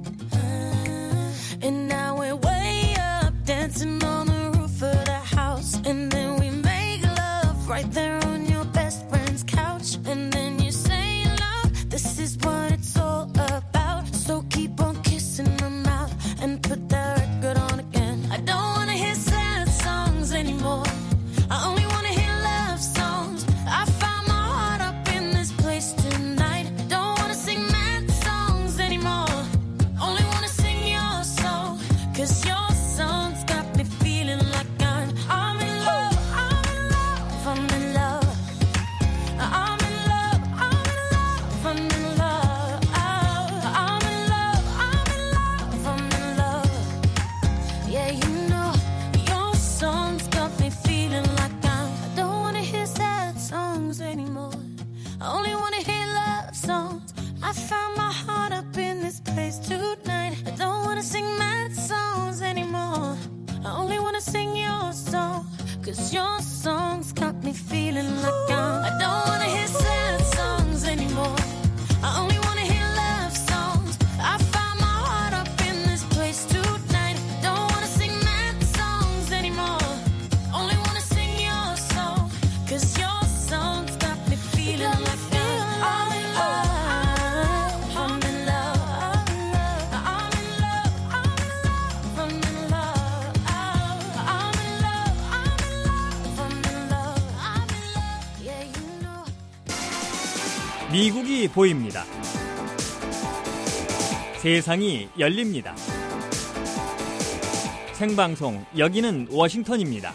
Uh, and now we're way up, dancing on the roof of the house. And then we make love right there on your best friend's couch. And then you say, love, this is what it's all about. So keep on kissing my mouth and put that record on again. I don't wanna hear sad songs anymore, I only wanna hear love songs. I found my heart up in this place tonight. Don't wanna sing mad songs anymore, only wanna sing 미국이 보입니다. 세상이 열립니다. 생방송 여기는 워싱턴입니다.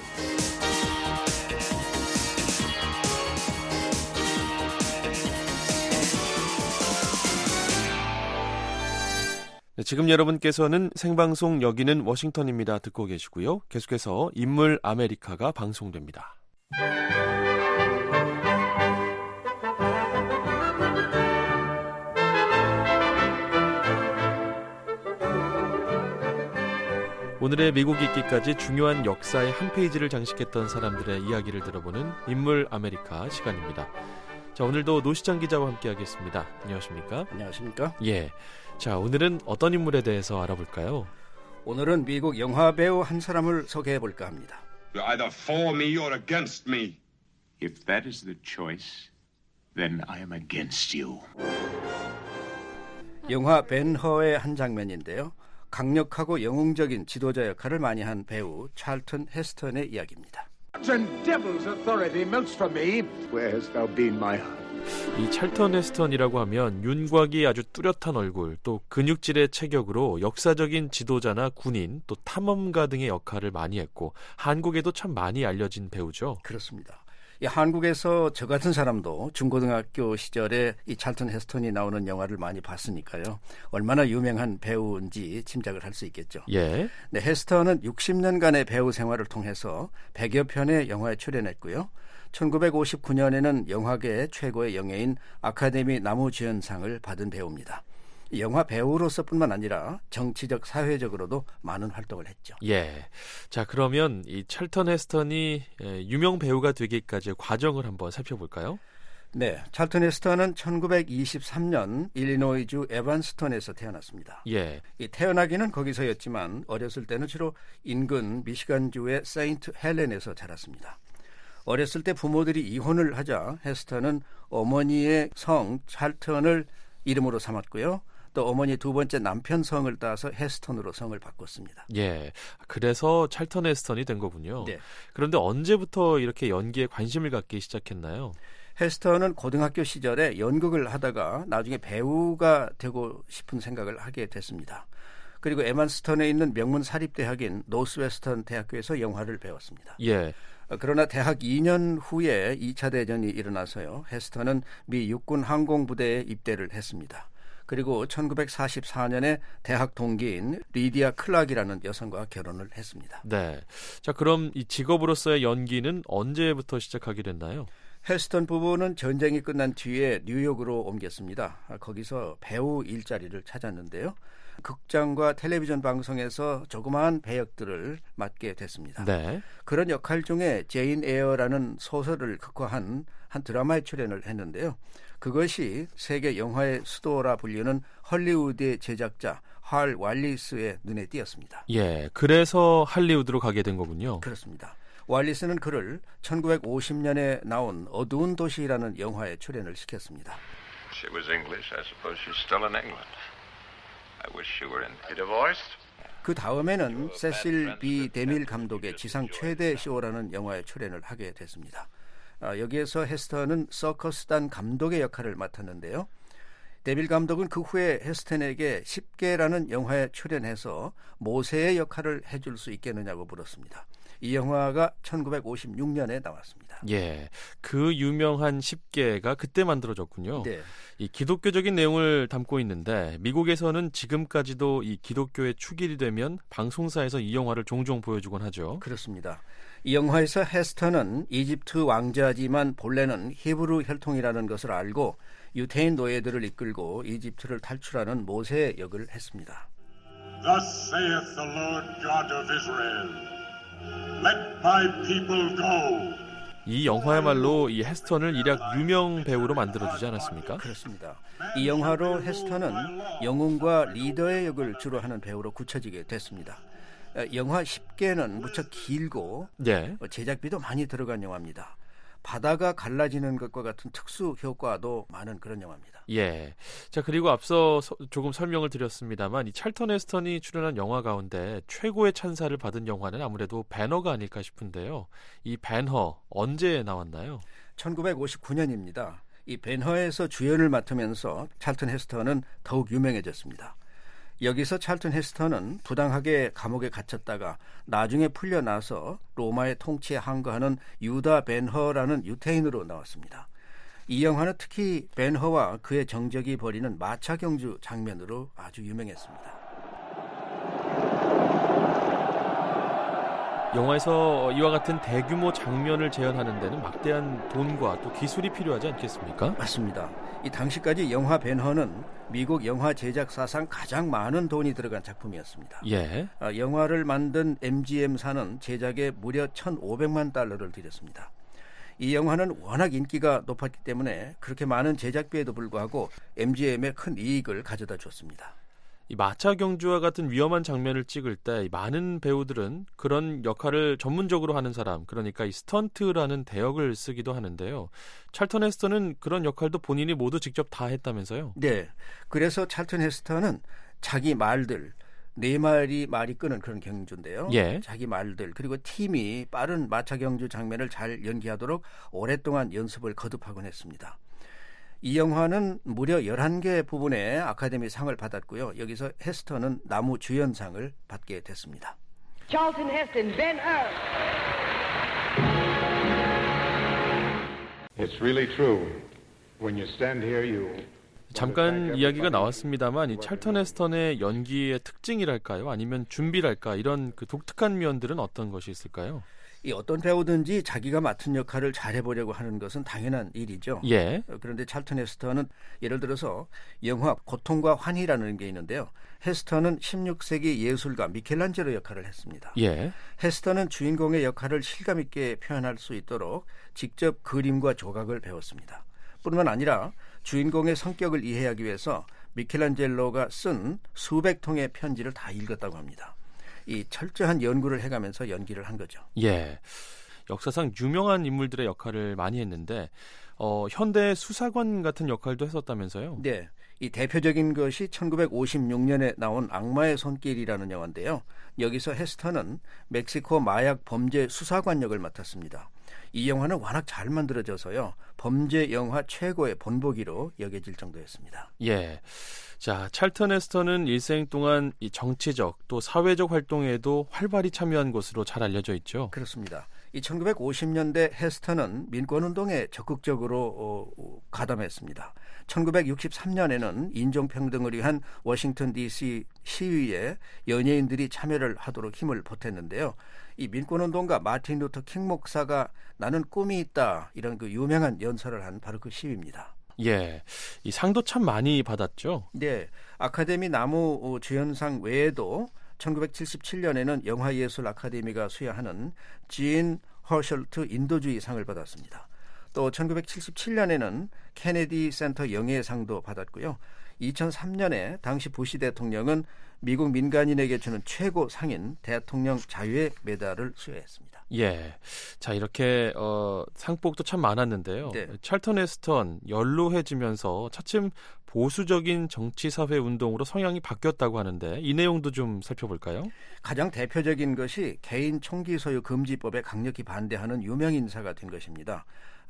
네, 지금 여러분께서는 생방송 여기는 워싱턴입니다 듣고 계시고요. 계속해서 인물 아메리카가 방송됩니다. 오늘의 미국 있기까지 중요한 역사의 한 페이지를 장식했던 사람들의 이야기를 들어보는 인물 아메리카 시간입니다. 자, 오늘도 노시장 기자와 함께하겠습니다. 안녕하십니까? 안녕하십니까? 예. 자, 오늘은 어떤 인물에 대해서 알아볼까요? 오늘은 미국 영화 배우 한 사람을 소개해 볼까 합니다. You're either for me or against me. If that is the choice, then I am against you. 영화 벤허의 한 장면인데요. 강력하고 영웅적인 지도자 역할을 많이 한 배우 찰튼 헤스턴의 이야기입니다. Devil's authority melts from me. Where hast thou been, my 이 찰턴 헤스턴이라고 하면 윤곽이 아주 뚜렷한 얼굴, 또 근육질의 체격으로 역사적인 지도자나 군인, 또 탐험가 등의 역할을 많이 했고 한국에도 참 많이 알려진 배우죠. 그렇습니다. 이 한국에서 저 같은 사람도 중고등학교 시절에 이 찰튼 헤스턴이 나오는 영화를 많이 봤으니까요. 얼마나 유명한 배우인지 짐작을 할 수 있겠죠. 예. 네, 헤스턴은 육십 년간의 배우 생활을 통해서 백여 편의 영화에 출연했고요. 천구백오십구 년에는 영화계 최고의 영예인 아카데미 나무주연상을 받은 배우입니다. 영화 배우로서뿐만 아니라 정치적, 사회적으로도 많은 활동을 했죠. 예. 자, 그러면 이 찰턴 헤스턴이 유명 배우가 되기까지의 과정을 한번 살펴볼까요? 네, 찰튼 헤스턴은 천구백이십삼 년 일리노이주 에반스턴에서 태어났습니다. 예. 이 태어나기는 거기서였지만 어렸을 때는 주로 인근 미시간주의 세인트 헬렌에서 자랐습니다. 어렸을 때 부모들이 이혼을 하자 헤스턴은 어머니의 성 찰턴을 이름으로 삼았고요. 또 어머니 두 번째 남편 성을 따서 헤스턴으로 성을 바꿨습니다. 예, 그래서 찰턴 헤스턴이 된 거군요. 네. 그런데 언제부터 이렇게 연기에 관심을 갖기 시작했나요? 헤스턴은 고등학교 시절에 연극을 하다가 나중에 배우가 되고 싶은 생각을 하게 됐습니다. 그리고 에반스턴에 있는 명문 사립대학인 노스웨스턴 대학교에서 영화를 배웠습니다. 예. 그러나 대학 이 년 후에 이 차 대전이 일어나서요. 헤스턴은 미 육군 항공부대에 입대를 했습니다. 그리고 천구백사십사 년에 대학 동기인 리디아 클락이라는 여성과 결혼을 했습니다. 네. 자, 그럼 이 직업으로서의 연기는 언제부터 시작하게 됐나요? 헤스턴 부부는 전쟁이 끝난 뒤에 뉴욕으로 옮겼습니다. 거기서 배우 일자리를 찾았는데요. 극장과 텔레비전 방송에서 조그마한 배역들을 맡게 됐습니다. 네. 그런 역할 중에 제인 에어라는 소설을 극화한 한 드라마에 출연을 했는데요. 그것이 세계 영화의 수도라 불리는 헐리우드의 제작자 할 왈리스의 눈에 띄었습니다. 예, 그래서 할리우드로 가게 된 거군요. 그렇습니다. 왈리스는 그를 천구백오십 년에 나온 어두운 도시라는 영화에 출연을 시켰습니다. She was English. I suppose she's still in England. I wish she were in. You divorced? 그 다음에는 세실 비 데밀 감독의 지상 최대 쇼라는 영화에 출연을 하게 됐습니다. 아, 여기에서 헤스턴은 서커스단 감독의 역할을 맡았는데요. 데밀 감독은 그 후에 헤스턴에게 십 개라는 영화에 출연해서 모세의 역할을 해줄 수 있겠느냐고 물었습니다. 이 영화가 천구백오십육 년에 나왔습니다. 예, 그 유명한 십 개가 그때 만들어졌군요. 네. 이 기독교적인 내용을 담고 있는데 미국에서는 지금까지도 이 기독교의 축일이 되면 방송사에서 이 영화를 종종 보여주곤 하죠. 그렇습니다. 이 영화에서 헤스턴은 이집트 왕자지만 본래는 히브리 혈통이라는 것을 알고 유태인 노예들을 이끌고 이집트를 탈출하는 모세의 역을 했습니다. Thus saith the Lord God of Israel. Let my people go. 이 영화야말로 이 헤스턴을 일약 유명 배우로 만들어주지 않았습니까? 그렇습니다. 이 영화로 헤스턴은 영웅과 리더의 역을 주로 하는 배우로 굳혀지게 됐습니다. 영화 십 개는 무척 길고 네. 제작비도 많이 들어간 영화입니다. 바다가 갈라지는 것과 같은 특수 효과도 많은 그런 영화입니다. 예. 자, 그리고 앞서 서, 조금 설명을 드렸습니다만 이 찰턴 헤스턴이 출연한 영화 가운데 최고의 찬사를 받은 영화는 아무래도 배너가 아닐까 싶은데요. 이 배너 언제 나왔나요? 천구백오십구 년입니다. 이 벤허에서 주연을 맡으면서 찰튼 헤스턴은 더욱 유명해졌습니다. 여기서 찰튼 헤스턴은 부당하게 감옥에 갇혔다가 나중에 풀려나서 로마의 통치에 항거하는 유다 벤허라는 유태인으로 나왔습니다. 이 영화는 특히 벤허와 그의 정적이 벌이는 마차 경주 장면으로 아주 유명했습니다. 영화에서 이와 같은 대규모 장면을 재현하는 데는 막대한 돈과 또 기술이 필요하지 않겠습니까? 맞습니다. 이 당시까지 영화 벤허는 미국 영화 제작 사상 가장 많은 돈이 들어간 작품이었습니다. 예. 아, 영화를 만든 엠지엠사는 제작에 무려 천오백만 달러를 들였습니다. 이 영화는 워낙 인기가 높았기 때문에 그렇게 많은 제작비에도 불구하고 엠지엠에 큰 이익을 가져다 줬습니다. 이 마차 경주와 같은 위험한 장면을 찍을 때 많은 배우들은 그런 역할을 전문적으로 하는 사람, 그러니까 이 스턴트라는 대역을 쓰기도 하는데요. 찰턴 헤스턴은 그런 역할도 본인이 모두 직접 다 했다면서요? 네. 그래서 찰턴 헤스턴은 자기 말들, 네 마리 말이 끄는 그런 경주인데요. 예. 자기 말들 그리고 팀이 빠른 마차 경주 장면을 잘 연기하도록 오랫동안 연습을 거듭하곤 했습니다. 이 영화는 무려 열한 개 부분에 아카데미 상을 받았고요. 여기서 헤스턴은 나무 주연상을 받게 됐습니다. Charlton Heston, Ben-Hur. It's really true. When you stand here, you... 잠깐 이야기가 나왔습니다만 이 찰턴 헤스턴의 연기의 특징이랄까요? 아니면 준비랄까? 이런 그 독특한 면들은 어떤 것이 있을까요? 이 어떤 배우든지 자기가 맡은 역할을 잘해보려고 하는 것은 당연한 일이죠. 예. 그런데 찰턴 헤스턴은 예를 들어서 영화 고통과 환희라는 게 있는데요. 헤스턴은 십육 세기 예술가 미켈란젤로 역할을 했습니다. 예. 헤스턴은 주인공의 역할을 실감 있게 표현할 수 있도록 직접 그림과 조각을 배웠습니다. 뿐만 아니라 주인공의 성격을 이해하기 위해서 미켈란젤로가 쓴 수백 통의 편지를 다 읽었다고 합니다. 이 철저한 연구를 해가면서 연기를 한 거죠. 예, 역사상 유명한 인물들의 역할을 많이 했는데 어, 현대 수사관 같은 역할도 했었다면서요? 네, 이 대표적인 것이 천구백오십육 년에 나온 악마의 손길이라는 영화인데요. 여기서 헤스턴은 멕시코 마약 범죄 수사관 역을 맡았습니다. 이 영화는 워낙 잘 만들어져서요. 범죄 영화 최고의 본보기로 여겨질 정도였습니다. 예. 자, 찰턴 헤스턴은 일생 동안 이 정치적 또 사회적 활동에도 활발히 참여한 것으로 잘 알려져 있죠. 그렇습니다. 이 천구백오십 년대 헤스턴은 민권운동에 적극적으로 어, 가담했습니다. 천구백육십삼 년에는 인종평등을 위한 워싱턴 디씨 시위에 연예인들이 참여를 하도록 힘을 보탰는데요. 이 민권운동가 마틴 루터 킹 목사가 나는 꿈이 있다 이런 그 유명한 연설을 한 바로 그 시위입니다. 예, 이 상도 참 많이 받았죠. 네, 아카데미 나무 주연상 외에도 천구백칠십칠 년에는 영화예술 아카데미가 수여하는 진 허셜트 인도주의 상을 받았습니다. 또 천구백칠십칠 년에는 케네디 센터 영예상도 받았고요. 이천삼 년에 당시 부시 대통령은 미국 민간인에게 주는 최고 상인 대통령 자유의 메달을 수여했습니다. 예, 자 이렇게 어, 상복도 참 많았는데요. 네. 찰턴 헤스턴 연로해지면서 차츰 보수적인 정치사회 운동으로 성향이 바뀌었다고 하는데 이 내용도 좀 살펴볼까요? 가장 대표적인 것이 개인 총기 소유 금지법에 강력히 반대하는 유명 인사가 된 것입니다.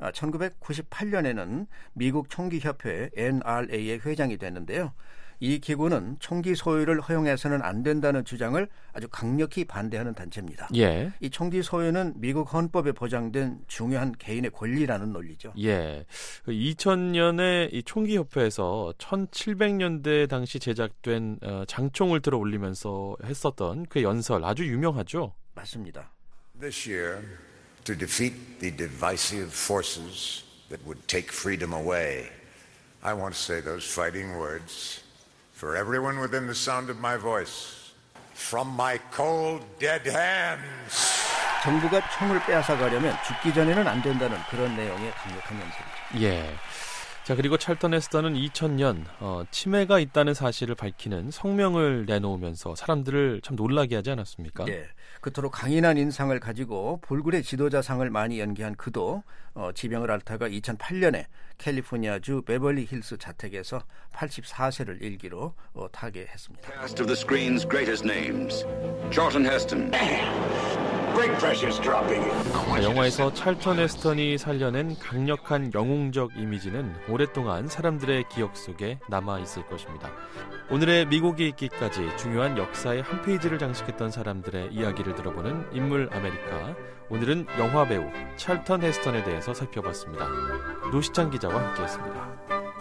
천구백구십팔 년에는 미국 총기협회 엔 알 에이의 회장이 됐는데요. 이 기구는 총기 소유를 허용해서는 안 된다는 주장을 아주 강력히 반대하는 단체입니다. 예. 이 총기 소유는 미국 헌법에 보장된 중요한 개인의 권리라는 논리죠. 예. 이천 년에 이 총기협회에서 천칠백 년대 당시 제작된 장총을 들어 올리면서 했었던 그 연설 아주 유명하죠? 맞습니다. This year, to defeat the divisive forces that would take freedom away, I want to say those fighting words for everyone within the sound of my voice. From my cold, dead hands. 정부가 총을 빼앗아가려면 죽기 전에는 안 된다는 그런 내용의 강력한 연설이죠. 예. 자, 그리고 찰턴 헤스턴은 이천 년 어, 치매가 있다는 사실을 밝히는 성명을 내놓으면서 사람들을 참 놀라게 하지 않았습니까? 네. 그토록 강인한 인상을 가지고 불굴의 지도자상을 많이 연기한 그도 어, 지병을 앓다가 이천팔 년에 캘리포니아주 베벌리 힐스 자택에서 팔십사 세를 일기로 어, 타계했습니다. Cast of the screen's greatest names. Charlton Heston. Brake pressure's dropping. 자, 영화에서 찰턴 헤스턴이 살려낸 강력한 영웅적 이미지는 오랫동안 사람들의 기억 속에 남아있을 것입니다. 오늘의 미국이 있기까지 중요한 역사의 한 페이지를 장식했던 사람들의 이야기를 들어보는 인물 아메리카. 오늘은 영화배우 찰턴 헤스턴에 대해서 살펴봤습니다. 노시창 기자와 함께했습니다.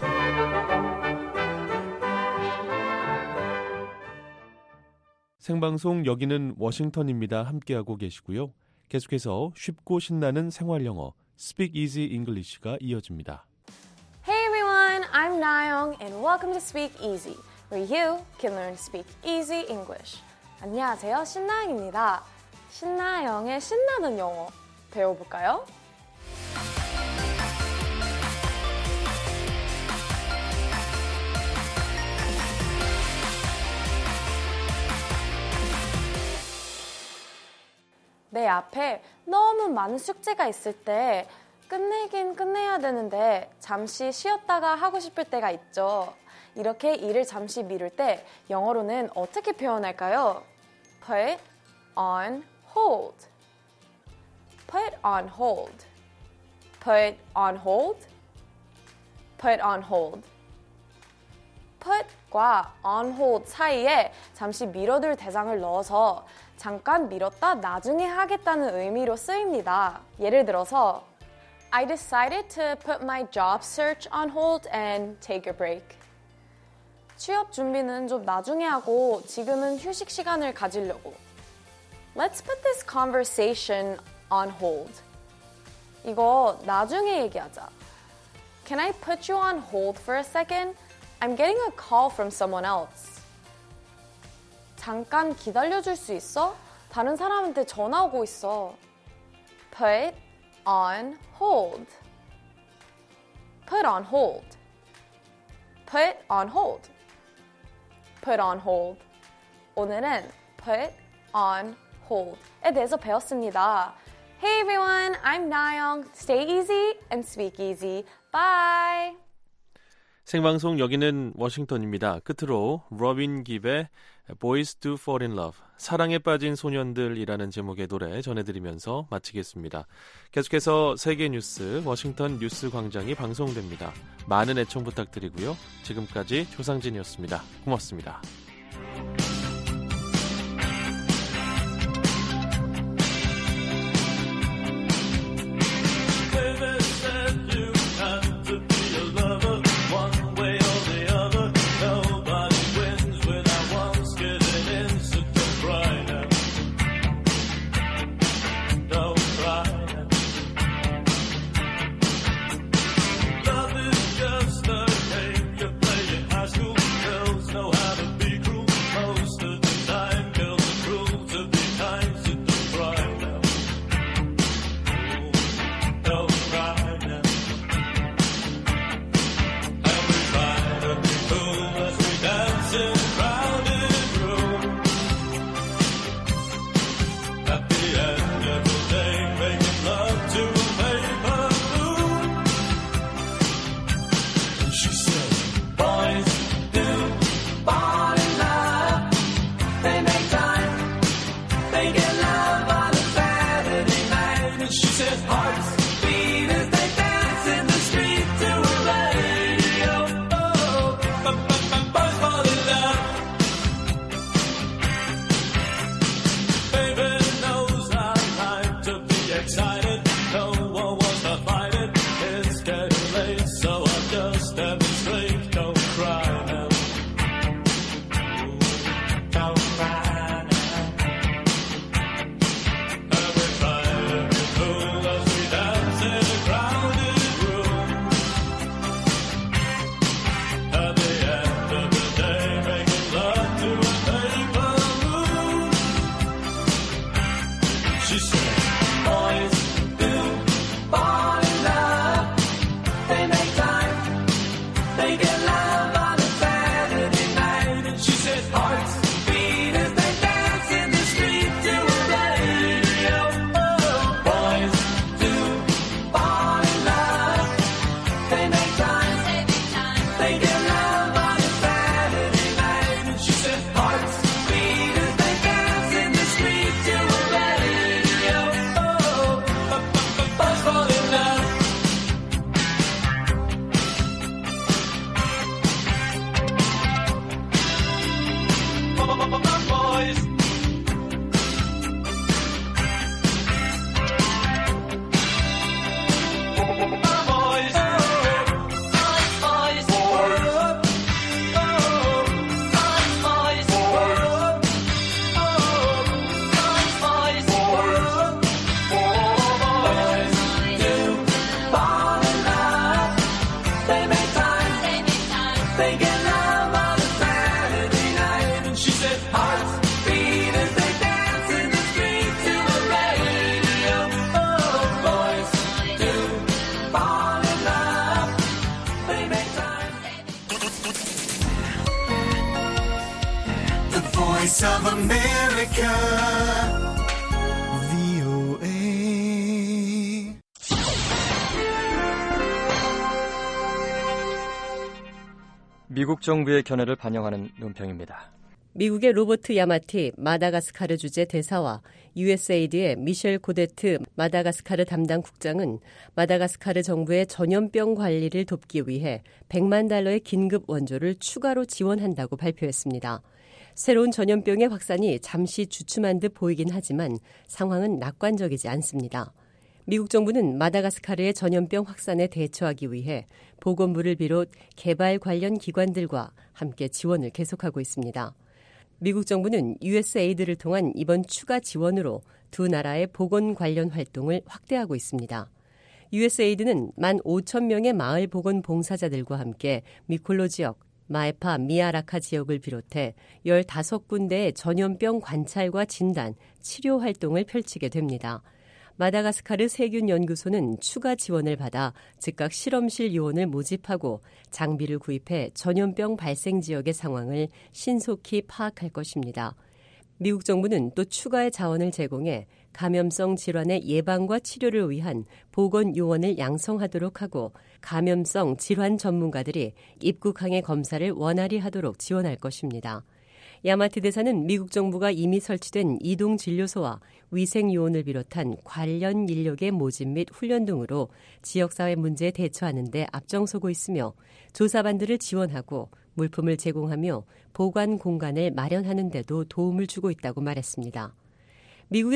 생방송 여기는 워싱턴입니다. 함께하고 계시고요. 계속해서 쉽고 신나는 생활영어 Speak Easy English가 이어집니다. Hey everyone, I'm Nayoung and welcome to Speak Easy, where you can learn to speak easy English. 안녕하세요, 신나영입니다. 신나영의 신나는 영어 배워볼까요? 내 앞에 너무 많은 숙제가 있을 때 끝내긴 끝내야 되는데 잠시 쉬었다가 하고 싶을 때가 있죠. 이렇게 일을 잠시 미룰 때 영어로는 어떻게 표현할까요? Put on hold. Put on hold. Put on hold. Put on hold. put과 on hold 사이에 잠시 미뤄둘 대상을 넣어서 잠깐 미뤘다 나중에 하겠다는 의미로 쓰입니다. 예를 들어서 I decided to put my job search on hold and take a break. 취업 준비는 좀 나중에 하고 지금은 휴식 시간을 가지려고. Let's put this conversation on hold. 이거 나중에 얘기하자. Can I put you on hold for a second? I'm getting a call from someone else. 잠깐 기다려줄 수 있어? 다른 사람한테 전화 오고 있어. Put on hold. Put on hold. Put on hold. Put on hold. 오늘은 put on hold에 대해서 배웠습니다. Hey everyone, I'm Nayoung. Stay easy and speak easy. Bye. 생방송 여기는 워싱턴입니다. 끝으로 로빈 깁의 Boys Do Fall in Love, 사랑에 빠진 소년들이라는 제목의 노래 전해드리면서 마치겠습니다. 계속해서 세계 뉴스 워싱턴 뉴스 광장이 방송됩니다. 많은 애청 부탁드리고요. 지금까지 조상진이었습니다. 고맙습니다. Know how to be Voice of America, 브이오에이. 미국 정부의 견해를 반영하는 논평입니다. 미국의 로버트 야마티 마다가스카르 주재 대사와 유에스에이드의 미셸 고데트 마다가스카르 담당 국장은 마다가스카르 정부의 전염병 관리를 돕기 위해 백만 달러의 긴급 원조를 추가로 지원한다고 발표했습니다. 새로운 전염병의 확산이 잠시 주춤한 듯 보이긴 하지만 상황은 낙관적이지 않습니다. 미국 정부는 마다가스카르의 전염병 확산에 대처하기 위해 보건부를 비롯 개발 관련 기관들과 함께 지원을 계속하고 있습니다. 미국 정부는 유에스에이드를 통한 이번 추가 지원으로 두 나라의 보건 관련 활동을 확대하고 있습니다. 유에스에이드는 만 오천 명의 마을 보건 봉사자들과 함께 미콜로 지역, 마에파, 미아라카 지역을 비롯해 열다섯 군데의 전염병 관찰과 진단, 치료 활동을 펼치게 됩니다. 마다가스카르 세균 연구소는 추가 지원을 받아 즉각 실험실 요원을 모집하고 장비를 구입해 전염병 발생 지역의 상황을 신속히 파악할 것입니다. 미국 정부는 또 추가의 자원을 제공해 감염성 질환의 예방과 치료를 위한 보건 요원을 양성하도록 하고 감염성 질환 전문가들이 입국항의 검사를 원활히 하도록 지원할 것입니다. 야마티 대사는 미국 정부가 이미 설치된 이동 진료소와 위생 요원을 비롯한 관련 인력의 모집 및 훈련 등으로 지역사회 문제에 대처하는 데 앞장서고 있으며 조사반들을 지원하고 물품을 제공하며 보관 공간을 마련하는 데도 도움을 주고 있다고 말했습니다. 미국의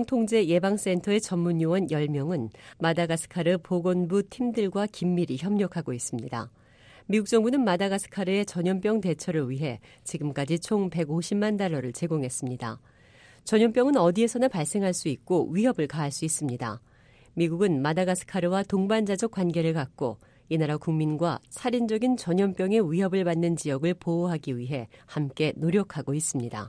질병통제예방센터의 전문 요원 열 명은 마다가스카르 보건부 팀들과 긴밀히 협력하고 있습니다. 미국 정부는 마다가스카르의 전염병 대처를 위해 지금까지 총 백오십만 달러를 제공했습니다. 전염병은 어디에서나 발생할 수 있고 위협을 가할 수 있습니다. 미국은 마다가스카르와 동반자적 관계를 갖고 이 나라 국민과 살인적인 전염병의 위협을 받는 지역을 보호하기 위해 함께 노력하고 있습니다.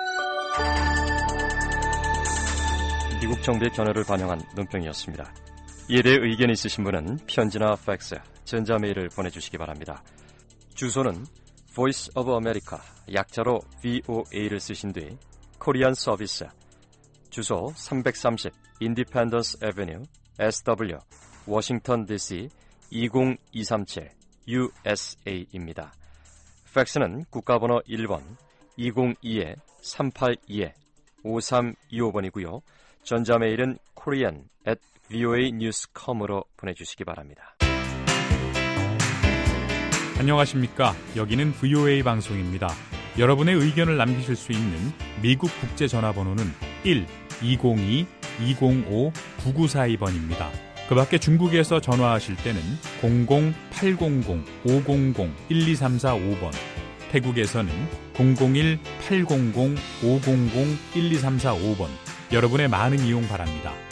미국 정부의 견해를 반영한 논평이었습니다. 이에 대해 의견 있으신 분은 편지나 팩스, 전자메일을 보내주시기 바랍니다. 주소는 Voice of America, 약자로 브이오에이를 쓰신 뒤 코리안 서비스, 주소 삼백삼십 Independence Avenue, 에스더블유, 워싱턴 디씨 이공이삼칠 유에스에이입니다. 팩스는 국가번호 일 번 이공이 삼팔이 오삼이오 번이고요. 전자메일은 korean at 브이오에이 뉴스 닷 컴으로 보내주시기 바랍니다. 안녕하십니까. 여기는 브이오에이 방송입니다. 여러분의 의견을 남기실 수 있는 미국 국제전화번호는 일 이공이 이공오 구구사이 번입니다. 그 밖에 중국에서 전화하실 때는 공공 팔공공 오공공 일이삼사오 번, 태국에서는 공공일 팔공공 오공공 일이삼사오 번, 여러분의 많은 이용 바랍니다.